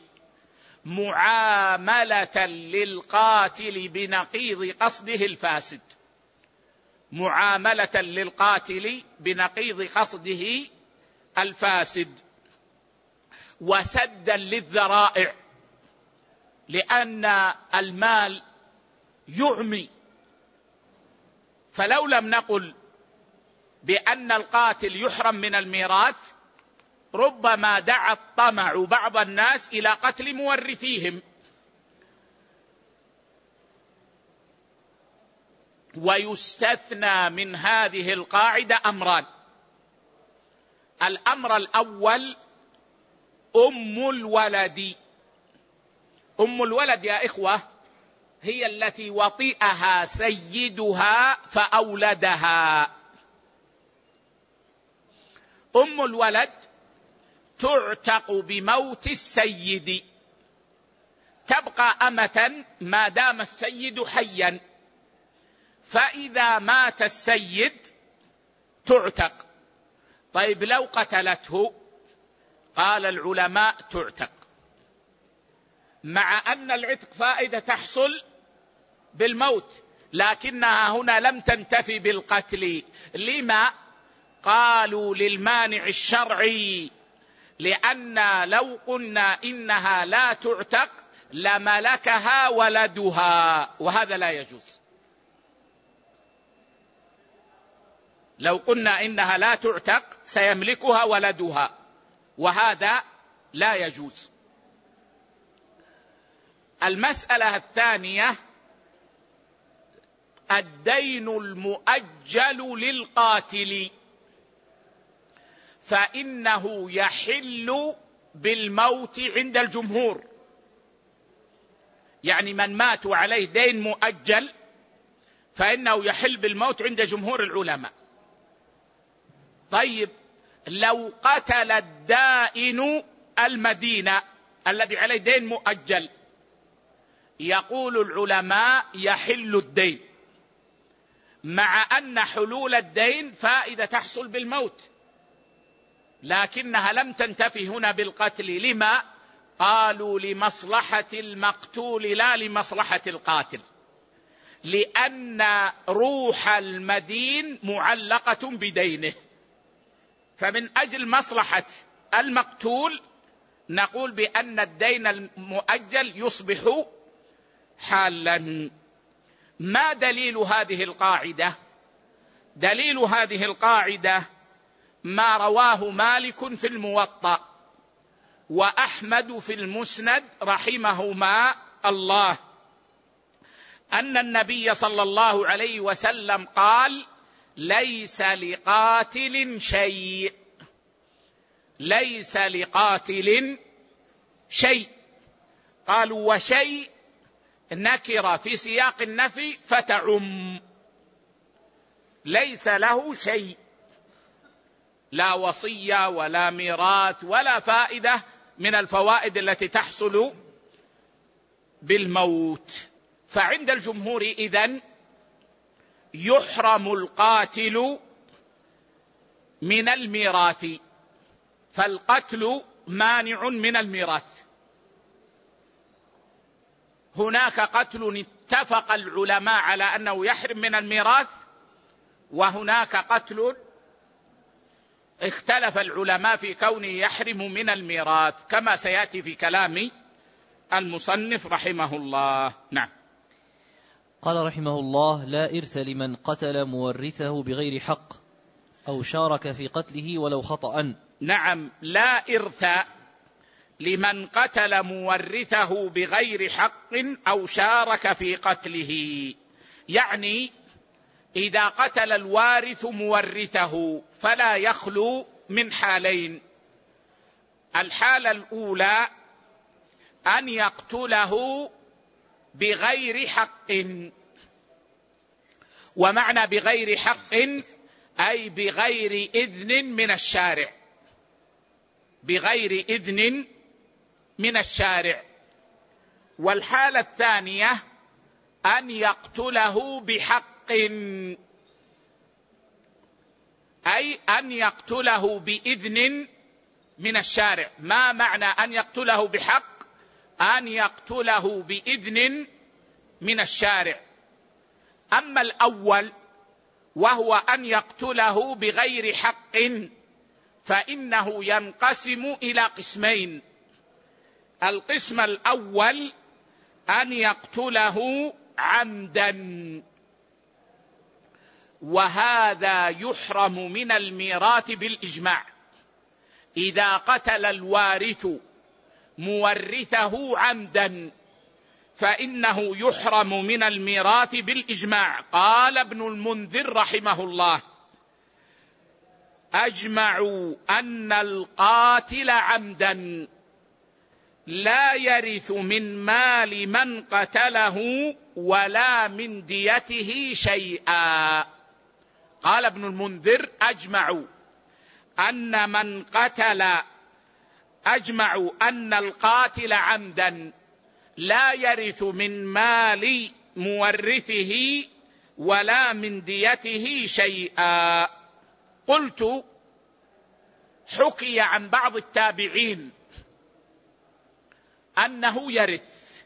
Speaker 1: معاملة للقاتل بنقيض قصده الفاسد، معاملة للقاتل بنقيض قصده الفاسد، وسدا للذرائع، لأن المال يعمي. فلو لم نقل بأن القاتل يحرم من الميراث، ربما دعا الطمع بعض الناس إلى قتل مورثيهم. ويستثنى من هذه القاعدة أمران. الأمر الأول أم الولد. أم الولد يا إخوة هي التي وطئها سيدها فأولدها. أم الولد تعتق بموت السيد، تبقى أمة ما دام السيد حيا، فإذا مات السيد تعتق. طيب لو قتلته، قال العلماء تعتق، مع أن العتق فائدة تحصل بالموت، لكنها هنا لم تنتفي بالقتل. لما؟ قالوا للمانع الشرعي، لأن لو قلنا إنها لا تعتق لملكها ولدها، وهذا لا يجوز. لو قلنا إنها لا تعتق سيملكها ولدها، وهذا لا يجوز. المسألة الثانية الدين المؤجل للقاتل، فإنه يحل بالموت عند الجمهور. يعني من مات وعليه دين مؤجل فإنه يحل بالموت عند جمهور العلماء. طيب لو قتل الدائن المدينة الذي عليه دين مؤجل، يقول العلماء يحل الدين، مع أن حلول الدين فائدة تحصل بالموت، لكنها لم تنتفي هنا بالقتل. لما؟ قالوا لمصلحة المقتول لا لمصلحة القاتل، لأن روح المدين معلقة بدينه، فمن أجل مصلحة المقتول نقول بأن الدين المؤجل يصبح حالا. ما دليل هذه القاعدة؟ دليل هذه القاعدة ما رواه مالك في الموطأ وأحمد في المسند رحمهما الله، أن النبي صلى الله عليه وسلم قال: ليس لقاتل شيء، ليس لقاتل شيء. قالوا: وشيء نكر في سياق النفي فتعم، ليس له شيء، لا وصية ولا ميراث ولا فائدة من الفوائد التي تحصل بالموت. فعند الجمهور إذن يحرم القاتل من الميراث، فالقتل مانع من الميراث. هناك قتل اتفق العلماء على أنه يحرم من الميراث، وهناك قتل اختلف العلماء في كونه يحرم من الميراث، كما سيأتي في كلام المصنف رحمه الله. نعم.
Speaker 2: قال رحمه الله: لا إرث لمن قتل مورثه بغير حق أو شارك في قتله ولو خطأ.
Speaker 1: نعم، لا إرث لمن قتل مورثه بغير حق أو شارك في قتله. يعني إذا قتل الوارث مورثه فلا يخلو من حالين: الحالة الأولى أن يقتله بغير حق، ومعنى بغير حق أي بغير إذن من الشارع، بغير إذن من الشارع. والحالة الثانية أن يقتله بحق، أي أن يقتله بإذن من الشارع. ما معنى أن يقتله بحق؟ أن يقتله بإذن من الشارع. أما الأول وهو أن يقتله بغير حق فإنه ينقسم إلى قسمين: القسم الأول أن يقتله عمدا، وهذا يحرم من الميراث بالإجماع. إذا قتل الوارث مورثه عمدا فإنه يحرم من الميراث بالإجماع. قال ابن المنذر رحمه الله: أجمعوا أن القاتل عمدا لا يرث من مال من قتله ولا من ديته شيئا. قال ابن المنذر: أجمعوا أن من قتل، أجمعوا أن القاتل عمدا لا يرث من مال مورثه ولا من ديته شيئا. قلت: حكي عن بعض التابعين أنه يرث،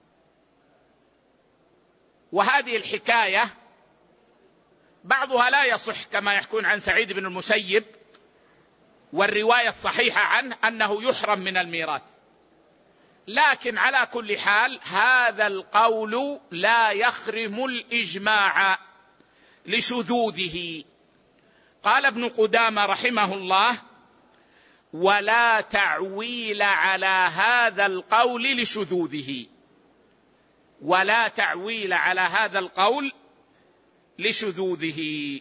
Speaker 1: وهذه الحكاية بعضها لا يصح، كما يحكون عن سعيد بن المسيب، والرواية الصحيحة عنه أنه يحرم من الميراث. لكن على كل حال هذا القول لا يخرم الإجماع لشذوذه. قال ابن قدامة رحمه الله: ولا تعويل على هذا القول لشذوذه، ولا تعويل على هذا القول لشذوذه.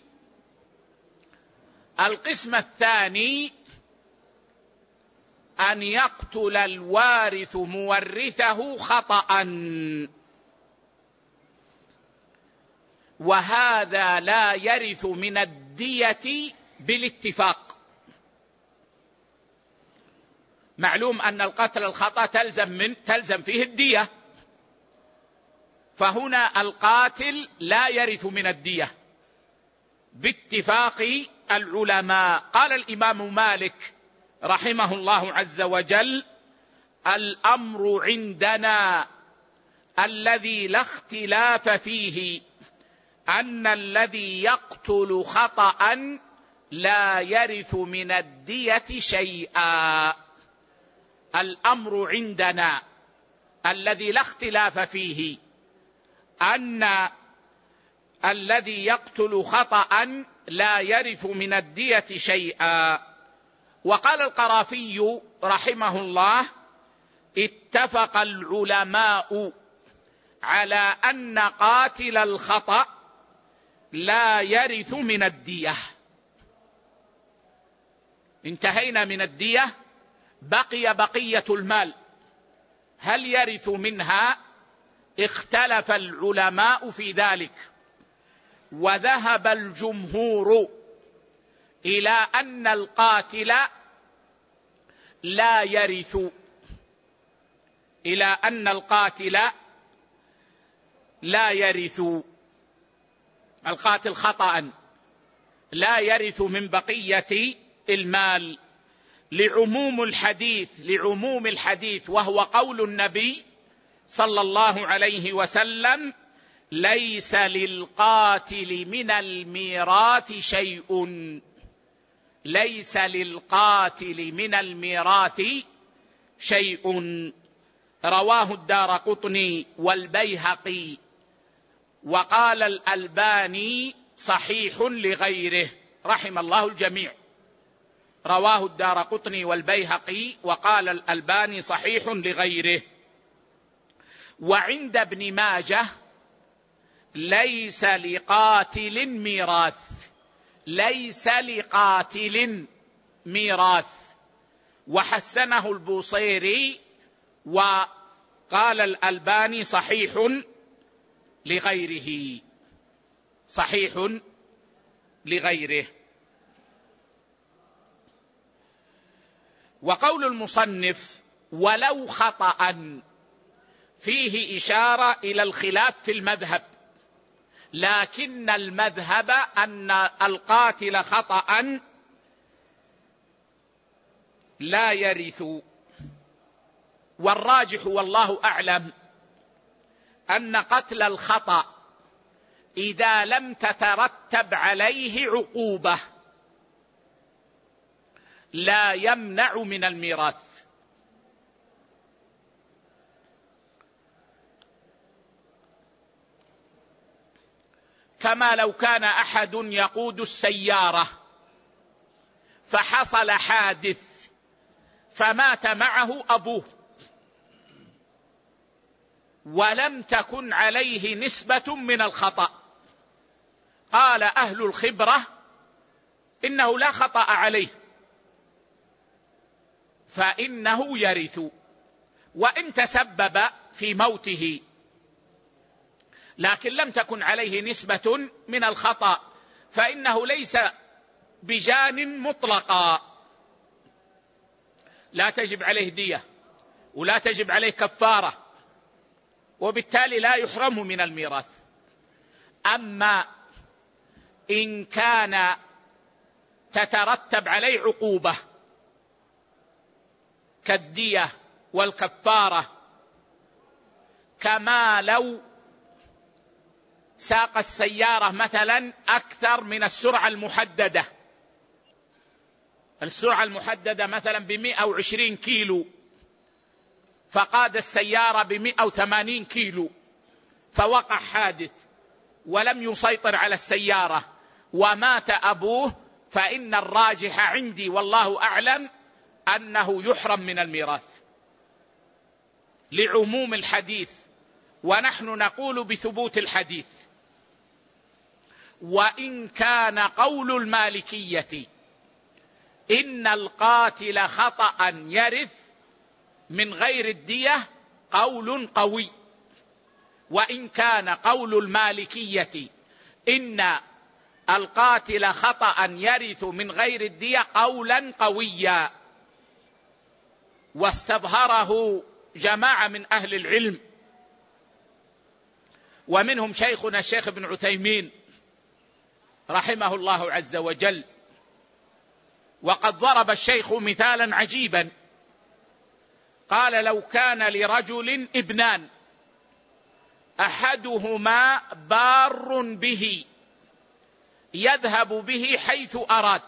Speaker 1: القسم الثاني أن يقتل الوارث مورثه خطأ، وهذا لا يرث من الدية بالاتفاق. معلوم أن القتل الخطأ تلزم فيه الدية، فهنا القاتل لا يرث من الدية باتفاق العلماء. قال الإمام مالك رحمه الله عز وجل: الأمر عندنا الذي لا اختلاف فيه أن الذي يقتل خطأ لا يرث من الدية شيئا. الأمر عندنا الذي لا اختلاف فيه أن الذي يقتل خطأ لا يرث من الدية شيئا. وقال القرافي رحمه الله: اتفق العلماء على أن قاتل الخطأ لا يرث من الدية. انتهينا من الدية، بقي بقية المال، هل يرث منها؟ اختلف العلماء في ذلك، وذهب الجمهور إلى أن القاتل لا يرث، إلى أن القاتل لا يرث، القاتل خطأ لا يرث من بقية المال، لعموم الحديث، وهو قول النبي صلى الله عليه وسلم: ليس للقاتل من الميراث شيء، ليس للقاتل من الميراث شيء. رواه الدارقطني والبيهقي، وقال الألباني صحيح لغيره، رحم الله الجميع. رواه الدارقطني والبيهقي وقال الألباني صحيح لغيره. وعند ابن ماجه: ليس لقاتل ميراث، ليس لقاتل ميراث، وحسنه البوصيري، وقال الألباني صحيح لغيره، صحيح لغيره. وقول المصنف: ولو خطأ، فيه إشارة إلى الخلاف في المذهب، لكن المذهب أن القاتل خطأ لا يرث. والراجح والله أعلم أن قتل الخطأ إذا لم تترتب عليه عقوبة لا يمنع من الميراث. كما لو كان أحد يقود السيارة فحصل حادث فمات معه أبوه ولم تكن عليه نسبة من الخطأ، قال أهل الخبرة إنه لا خطأ عليه، فإنه يرث، وإن تسبب في موته لكن لم تكن عليه نسبة من الخطأ فإنه ليس بجان مطلقا، لا تجب عليه دية ولا تجب عليه كفارة، وبالتالي لا يحرم من الميراث. أما إن كان تترتب عليه عقوبة كالدية والكفارة، كما لو ساق السيارة مثلا أكثر من السرعة المحددة، السرعة المحددة مثلا ب120 كيلو، فقاد السيارة ب180 كيلو، فوقع حادث ولم يسيطر على السيارة ومات أبوه، فإن الراجح عندي والله أعلم أنه يحرم من الميراث لعموم الحديث، ونحن نقول بثبوت الحديث. وإن كان قول المالكية إن القاتل خطأ يرث من غير الدية قول قوي، وإن كان قول المالكية إن القاتل خطأ يرث من غير الدية قولا قويا، واستظهره جماعة من أهل العلم، ومنهم شيخنا الشيخ ابن عثيمين رحمه الله عز وجل. وقد ضرب الشيخ مثالا عجيبا، قال: لو كان لرجل ابنان أحدهما بار به يذهب به حيث أراد،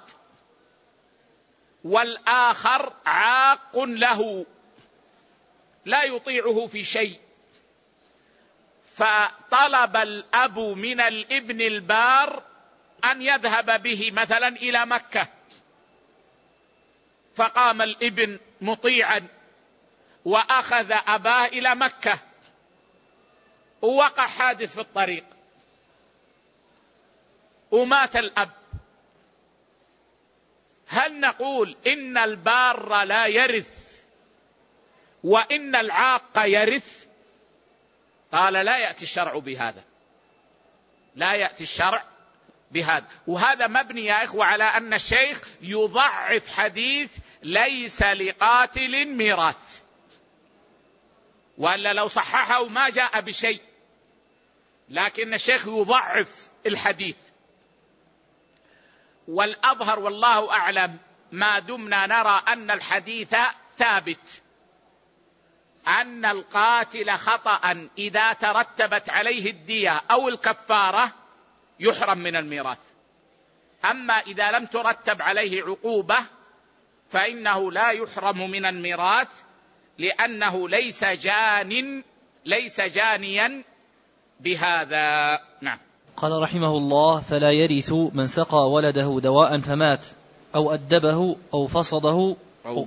Speaker 1: والآخر عاق له لا يطيعه في شيء، فطلب الأب من الابن البار أن يذهب به مثلا إلى مكة، فقام الابن مطيعا وأخذ أباه إلى مكة، ووقع حادث في الطريق ومات الأب، هل نقول إن البار لا يرث وإن العاق يرث؟ قال لا يأتي الشرع بهذا، لا يأتي الشرع بهذا. وهذا مبني يا إخوة على أن الشيخ يضعف حديث ليس لقاتل ميراث، وإلا لو صححه ما جاء بشيء، لكن الشيخ يضعف الحديث. والأظهر والله أعلم ما دمنا نرى أن الحديث ثابت، أن القاتل خطأ إذا ترتبت عليه الدية أو الكفارة يحرم من الميراث، أما إذا لم ترتب عليه عقوبة فإنه لا يحرم من الميراث، لأنه ليس جانيا بهذا. نعم.
Speaker 2: قال رحمه الله: فلا يرث من سقى ولده دواء فمات أو أدبه أو فصده
Speaker 1: أو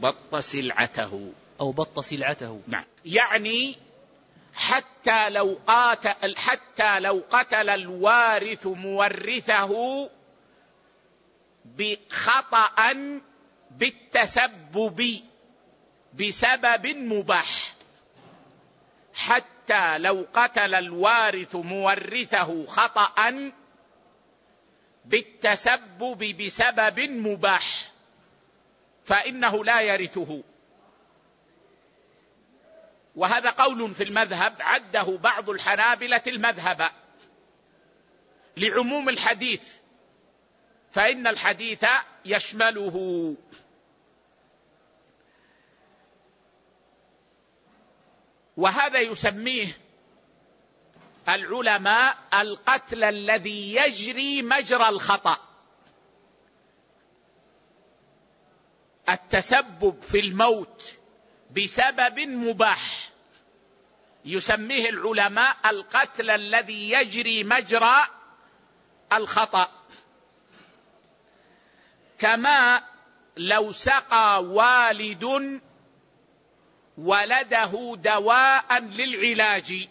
Speaker 1: بط سلعته.
Speaker 2: نعم.
Speaker 1: يعني حتى لو قتل الوارث مورثه بخطأ بالتسبب بسبب مباح، حتى لو قتل الوارث مورثه خطأ بالتسبب بسبب مباح فإنه لا يرثه. وهذا قول في المذهب عده بعض الحنابلة المذهب لعموم الحديث، فإن الحديث يشمله. وهذا يسميه العلماء القتل الذي يجري مجرى الخطأ. التسبب في الموت بسبب مباح يسميه العلماء القتل الذي يجري مجرى الخطأ، كما لو سقى والد ولده دواء للعلاج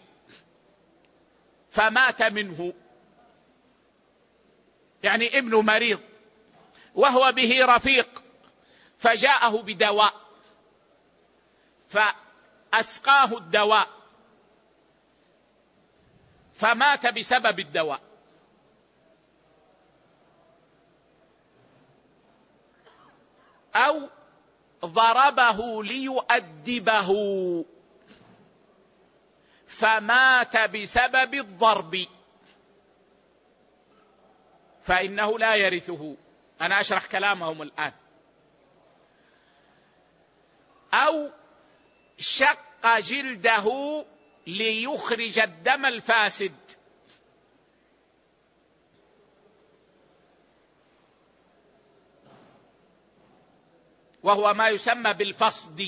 Speaker 1: فمات منه، يعني ابنه مريض وهو به رفيق فجاءه بدواء فأسقاه الدواء فمات بسبب الدواء، أو ضربه ليؤدبه فمات بسبب الضرب فإنه لا يرثه. أنا أشرح كلامهم الآن. أو شق جلده ليخرج الدم الفاسد، وهو ما يسمى بالفصد،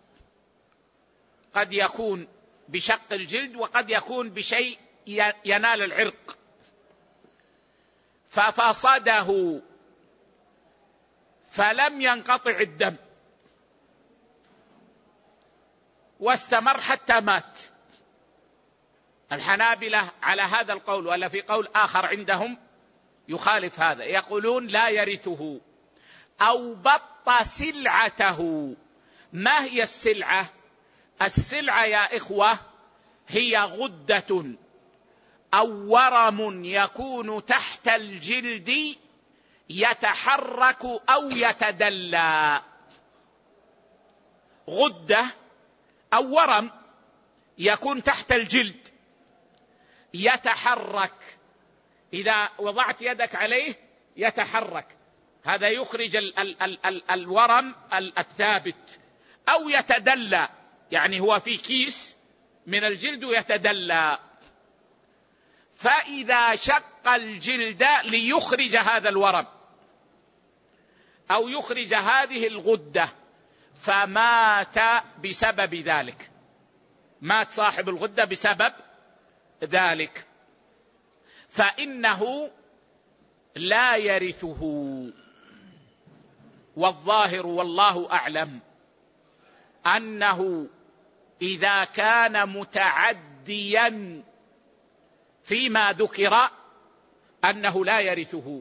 Speaker 1: قد يكون بشق الجلد وقد يكون بشيء ينال العرق، ففصده فلم ينقطع الدم واستمر حتى مات. الحنابلة على هذا القول، ولا في قول آخر عندهم يخالف هذا، يقولون لا يرثه. أو بط سلعته. ما هي السلعة؟ السلعة يا إخوة هي غدة أو ورم يكون تحت الجلد يتحرك أو يتدلى. غدة أو ورم يكون تحت الجلد يتحرك، إذا وضعت يدك عليه يتحرك، هذا يخرج الورم الثابت. أو يتدلى، يعني هو في كيس من الجلد يتدلى، فإذا شق الجلد ليخرج هذا الورم أو يخرج هذه الغدة فمات بسبب ذلك، مات صاحب الغدة بسبب ذلك، فإنه لا يرثه. والظاهر والله أعلم أنه إذا كان متعديا فيما ذكر أنه لا يرثه،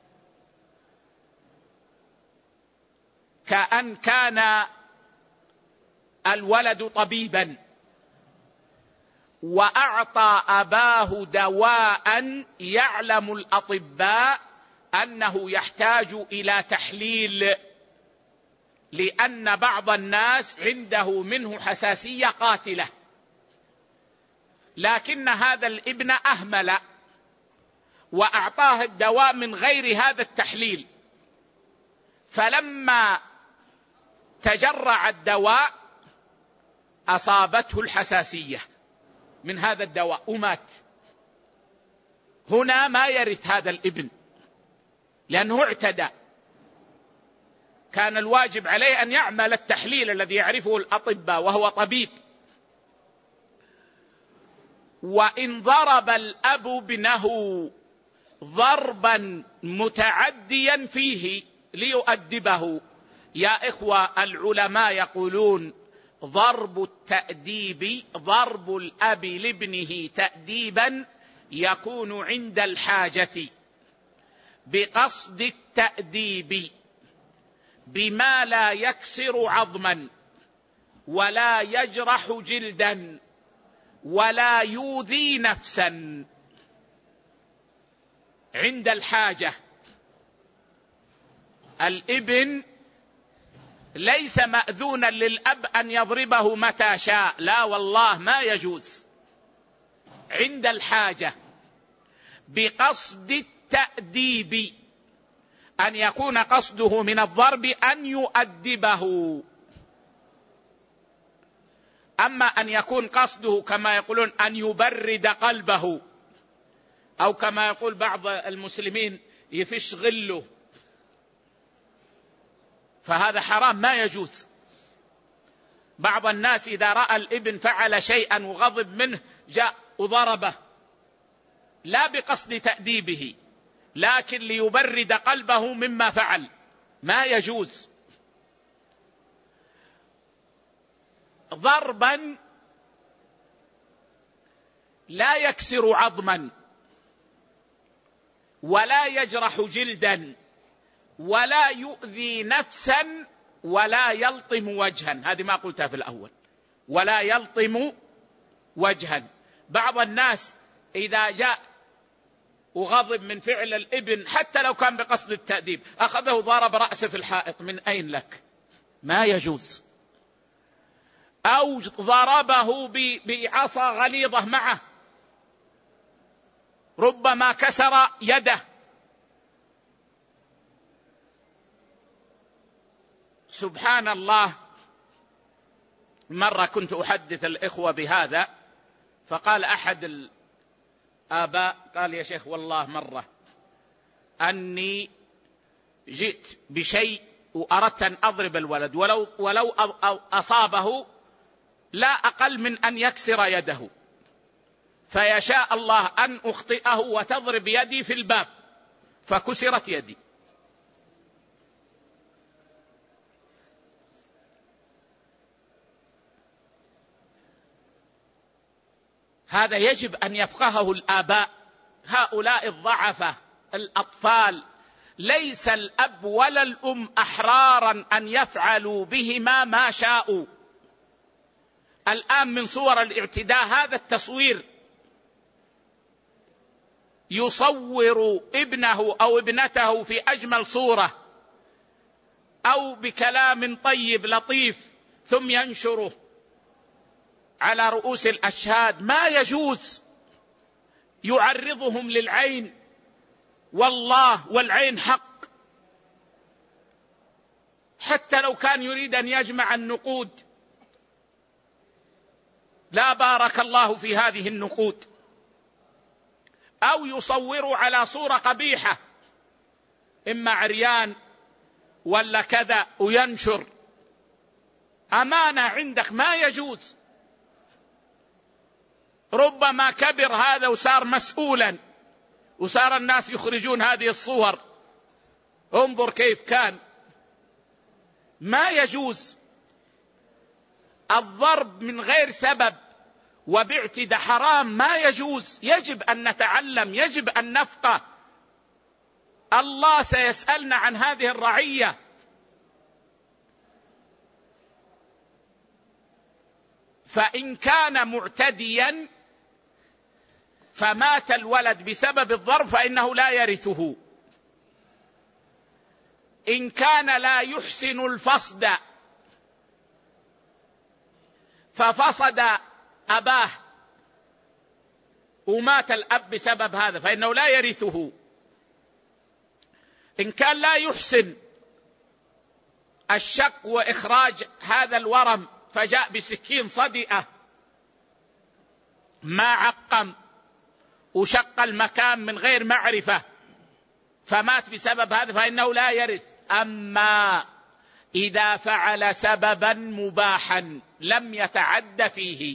Speaker 1: كأن كان الولد طبيبا وأعطى أباه دواء يعلم الأطباء أنه يحتاج إلى تحليل، لأن بعض الناس عنده منه حساسية قاتلة، لكن هذا الابن أهمل وأعطاه الدواء من غير هذا التحليل، فلما تجرع الدواء أصابته الحساسية من هذا الدواء ومات. هنا ما يرث هذا الابن لأنه اعتدى، كان الواجب عليه أن يعمل التحليل الذي يعرفه الأطباء وهو طبيب. وإن ضرب الأب ابنه ضربا متعديا فيه ليؤدبه، يا إخوة العلماء يقولون ضرب التأديب، ضرب الأب لابنه تأديبا يكون عند الحاجة بقصد التأديب بما لا يكسر عظما ولا يجرح جلدا ولا يؤذي نفسا، عند الحاجة. الابن ليس مأذونا للأب أن يضربه متى شاء، لا والله ما يجوز، عند الحاجة بقصد التأديب، أن يكون قصده من الضرب أن يؤدبه. أما أن يكون قصده كما يقولون أن يبرد قلبه، أو كما يقول بعض المسلمين يفش غله، فهذا حرام ما يجوز. بعض الناس إذا رأى الابن فعل شيئا وغضب منه جاء وضربه، لا بقصد تأديبه لكن ليبرد قلبه مما فعل، ما يجوز. ضربا لا يكسر عظما ولا يجرح جلدا ولا يؤذي نفسا ولا يلطم وجها، هذه ما قلتها في الأول، ولا يلطم وجها. بعض الناس إذا جاء وغضب من فعل الابن حتى لو كان بقصد التأديب أخذه ضرب رأسه في الحائط، من أين لك؟ ما يجوز. أو ضربه بعصا غليظة معه، ربما كسر يده. سبحان الله، مرة كنت أحدث الإخوة بهذا، فقال أحد الآباء قال يا شيخ والله مرة أني جئت بشيء وأردت أن أضرب الولد، ولو أصابه لا أقل من أن يكسر يده، فيشاء الله أن أخطئه وتضرب يدي في الباب فكسرت يدي. هذا يجب أن يفقهه الآباء. هؤلاء الضعفة الأطفال ليس الأب ولا الأم أحرارا أن يفعلوا بهما ما شاءوا. الآن من صور الاعتداء هذا التصوير، يصور ابنه أو ابنته في أجمل صورة أو بكلام طيب لطيف ثم ينشره على رؤوس الأشهاد، ما يجوز. يعرضهم للعين، والله والعين حق، حتى لو كان يريد أن يجمع النقود، لا بارك الله في هذه النقود. أو يصور على صورة قبيحة، إما عريان ولا كذا، وينشر. أمانة عندك، ما يجوز. ربما كبر هذا وصار مسؤولا، وصار الناس يخرجون هذه الصور، انظر كيف كان. ما يجوز الضرب من غير سبب وباعتداء، حرام، ما يجوز. يجب أن نتعلم، يجب أن نفقه. الله سيسألنا عن هذه الرعية. فإن كان معتديا فمات الولد بسبب الضرب فإنه لا يرثه. إن كان لا يحسن الفصد ففصد أباه ومات الأب بسبب هذا فإنه لا يرثه. إن كان لا يحسن الشق وإخراج هذا الورم فجاء بسكين صدئة ما عقم وشق المكان من غير معرفة فمات بسبب هذا فإنه لا يرث. أما إذا فعل سببا مباحا لم يتعد فيه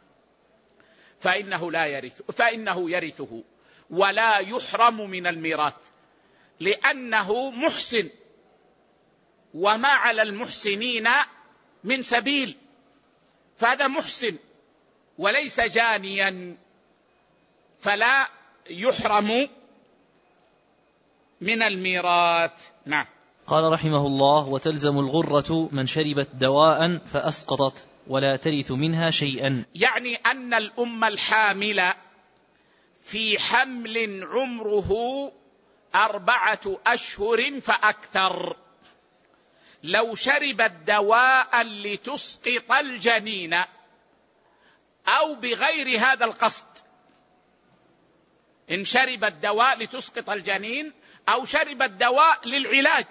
Speaker 1: فإنه يرثه ولا يحرم من الميراث، لأنه محسن، وما على المحسنين من سبيل، فهذا محسن وليس جانيا، فلا يحرم من الميراث. نعم.
Speaker 2: قال رحمه الله: وتلزم الغرة من شربت دواء فأسقطت ولا ترث منها شيئا.
Speaker 1: يعني أن الأم الحاملة في حمل عمره 4 أشهر فأكثر لو شربت دواء لتسقط الجنين أو بغير هذا القصد، إن شربت دواء لتسقط الجنين أو شربت دواء للعلاج،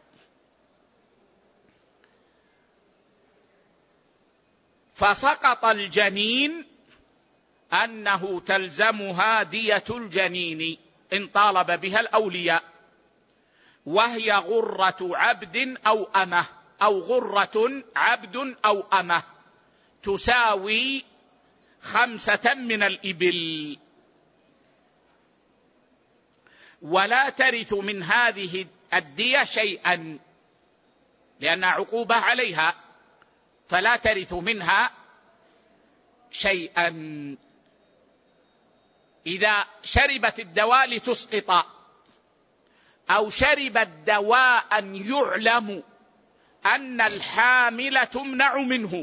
Speaker 1: فسقط الجنين أنه تلزمها دية الجنين إن طالب بها الأولياء، وهي غرة عبد أو أمة، أو غرة عبد أو أمة تساوي 5 من الإبل، ولا ترث من هذه الدية شيئا لأن عقوبة عليها، فلا ترث منها شيئا. إذا شربت الدواء لتسقط أو شربت دواء يعلم أن الحامل تمنع منه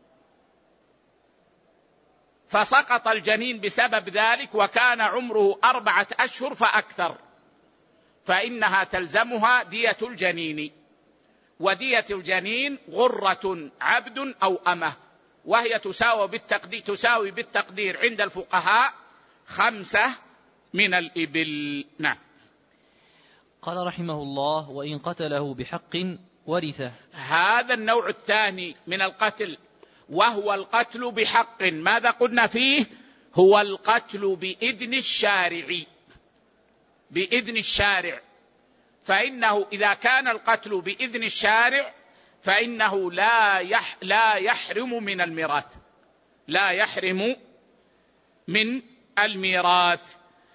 Speaker 1: فسقط الجنين بسبب ذلك وكان عمره 4 أشهر فأكثر، فإنها تلزمها دية الجنين، ودية الجنين غرة عبد أو أمة، وهي تساوي بالتقدير عند الفقهاء 5 من الإبل. نعم.
Speaker 2: قال رحمه الله: وإن قتله بحق ورثه. هذا
Speaker 1: النوع الثاني من القتل، وهو القتل بحق. ماذا قلنا فيه؟ هو القتل بإذن الشارع، بإذن الشارع. فإنه إذا كان القتل بإذن الشارع فإنه لا يحرم من الميراث، لا يحرم من الميراث.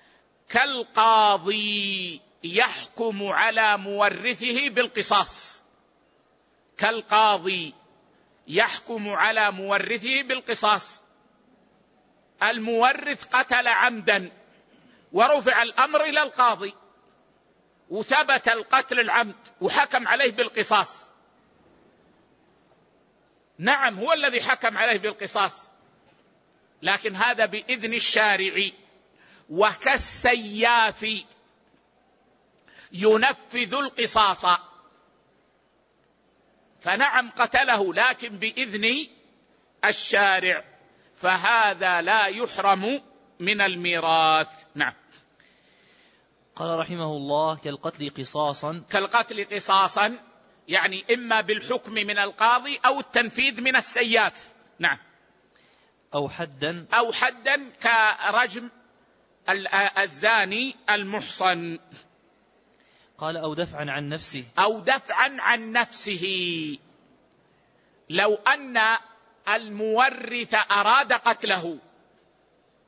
Speaker 1: كالقاضي يحكم على مورثه بالقصاص، كالقاضي يحكم على مورثه بالقصاص. المورث قتل عمدا ورفع الأمر إلى القاضي وثبت القتل العمد وحكم عليه بالقصاص، نعم هو الذي حكم عليه بالقصاص، لكن هذا بإذن الشارع. وكالسياف ينفذ القصاص، فنعم قتله لكن بإذن الشارع، فهذا لا يحرم من الميراث. نعم.
Speaker 2: قال رحمه الله: كالقتل قصاصا.
Speaker 1: كالقتل قصاصا يعني إما بالحكم من القاضي أو التنفيذ من السياف. نعم.
Speaker 2: أو حدا
Speaker 1: كرجم الزاني المحصن.
Speaker 2: قال: أو دفعا
Speaker 1: عن نفسه، لو أن المورث أراد قتله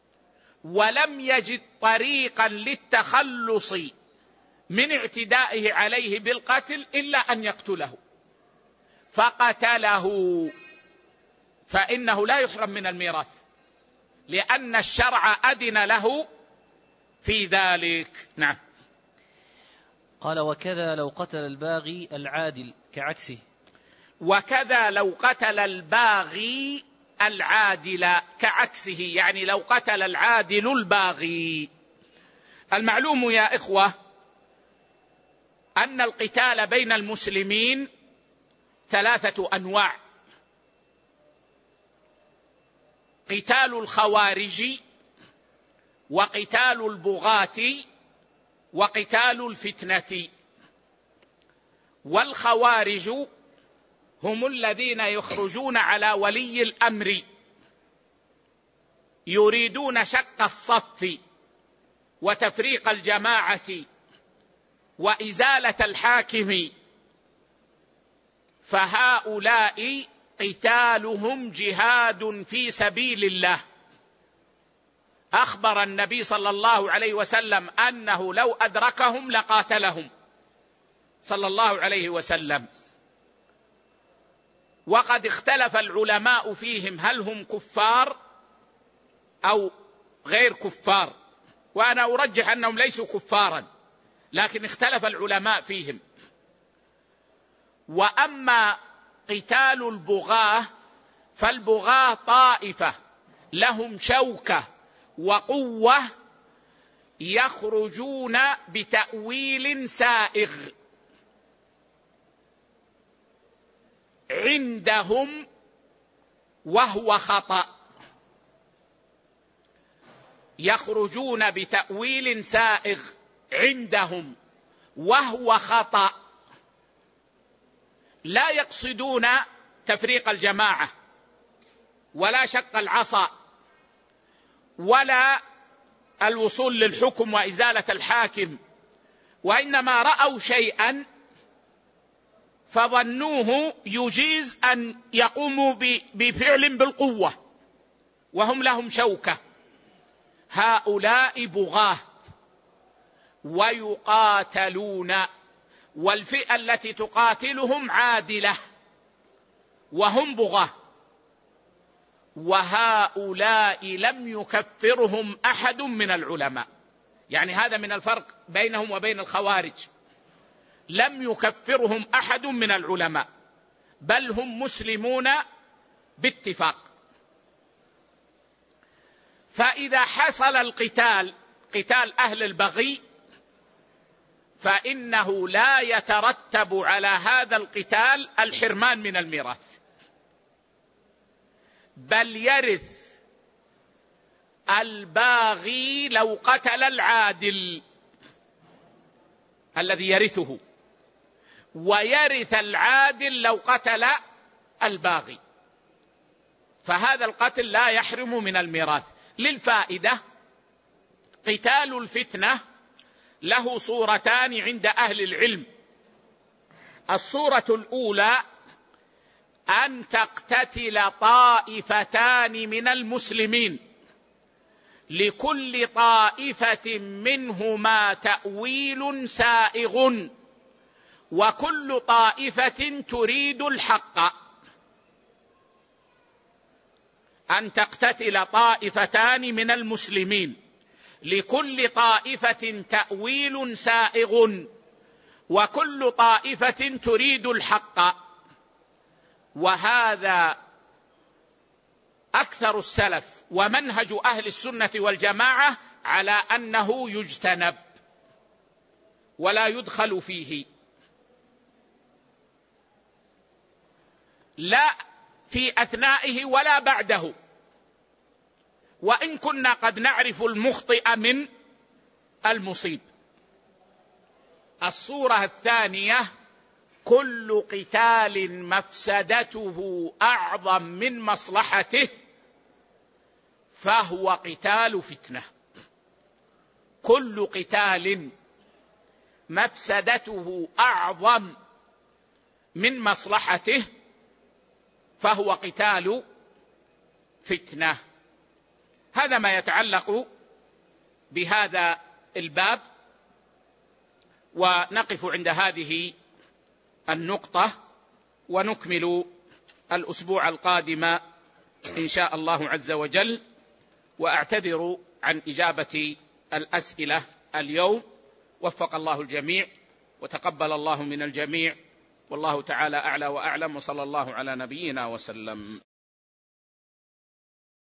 Speaker 1: ولم يجد طريقا للتخلص من اعتدائه عليه بالقتل إلا أن يقتله فقتله، فإنه لا يحرم من الميراث، لأن الشرع أذن له في ذلك. نعم.
Speaker 2: قال: وكذا لو قتل الباغي العادل كعكسه.
Speaker 1: وكذا لو قتل الباغي العادل كعكسه، يعني لو قتل العادل الباغي. المعلوم يا إخوة أن القتال بين المسلمين 3 أنواع: قتال الخوارج، وقتال البغاة، وقتال الفتنة. والخوارج هم الذين يخرجون على ولي الأمر يريدون شق الصف وتفريق الجماعة وإزالة الحاكم، فهؤلاء قتالهم جهاد في سبيل الله. أخبر النبي صلى الله عليه وسلم أنه لو أدركهم لقاتلهم صلى الله عليه وسلم. وقد اختلف العلماء فيهم هل هم كفار أو غير كفار، وأنا أرجح أنهم ليسوا كفارا، لكن اختلف العلماء فيهم. وأما قتال البغاة فالبغاة طائفة لهم شوكة وقوة يخرجون بتأويل سائغ عندهم وهو خطأ، يخرجون بتأويل سائغ عندهم وهو خطأ، لا يقصدون تفريق الجماعة ولا شق العصا ولا الوصول للحكم وإزالة الحاكم، وإنما رأوا شيئا فظنوه يجيز أن يقوموا بفعل بالقوة وهم لهم شوكة. هؤلاء بغاة ويقاتلون، والفئة التي تقاتلهم عادلة وهم بغاة، وهؤلاء لم يكفرهم أحد من العلماء. يعني هذا من الفرق بينهم وبين الخوارج، لم يكفرهم أحد من العلماء، بل هم مسلمون باتفاق. فإذا حصل القتال، قتال أهل البغي، فإنه لا يترتب على هذا القتال الحرمان من الميراث، بل يرث الباغي لو قتل العادل الذي يرثه، ويرث العادل لو قتل الباغي، فهذا القتل لا يحرم من الميراث. للفائدة، قتال الفتنة له صورتان عند أهل العلم. الصورة الأولى أن تقتتل طائفتان من المسلمين لكل طائفة منهما تأويل سائغ وكل طائفة تريد الحق. أن تقتتل طائفتان من المسلمين لكل طائفة تأويل سائغ وكل طائفة تريد الحق. وهذا أكثر السلف ومنهج أهل السنة والجماعة على أنه يجتنب ولا يدخل فيه، لا في أثنائه ولا بعده، وإن كنا قد نعرف المخطئ من المصيب. الصورة الثانية: كل قتال مفسدته أعظم من مصلحته فهو قتال فتنة. كل قتال مفسدته أعظم من مصلحته فهو قتال فتنة. هذا ما يتعلق بهذا الباب، ونقف عند هذه النقطة، ونكمل الأسبوع القادم إن شاء الله عز وجل. وأعتذر عن إجابة الأسئلة اليوم. وفق الله الجميع وتقبل الله من الجميع، والله تعالى أعلى وأعلم، وصلى الله على نبينا وسلم.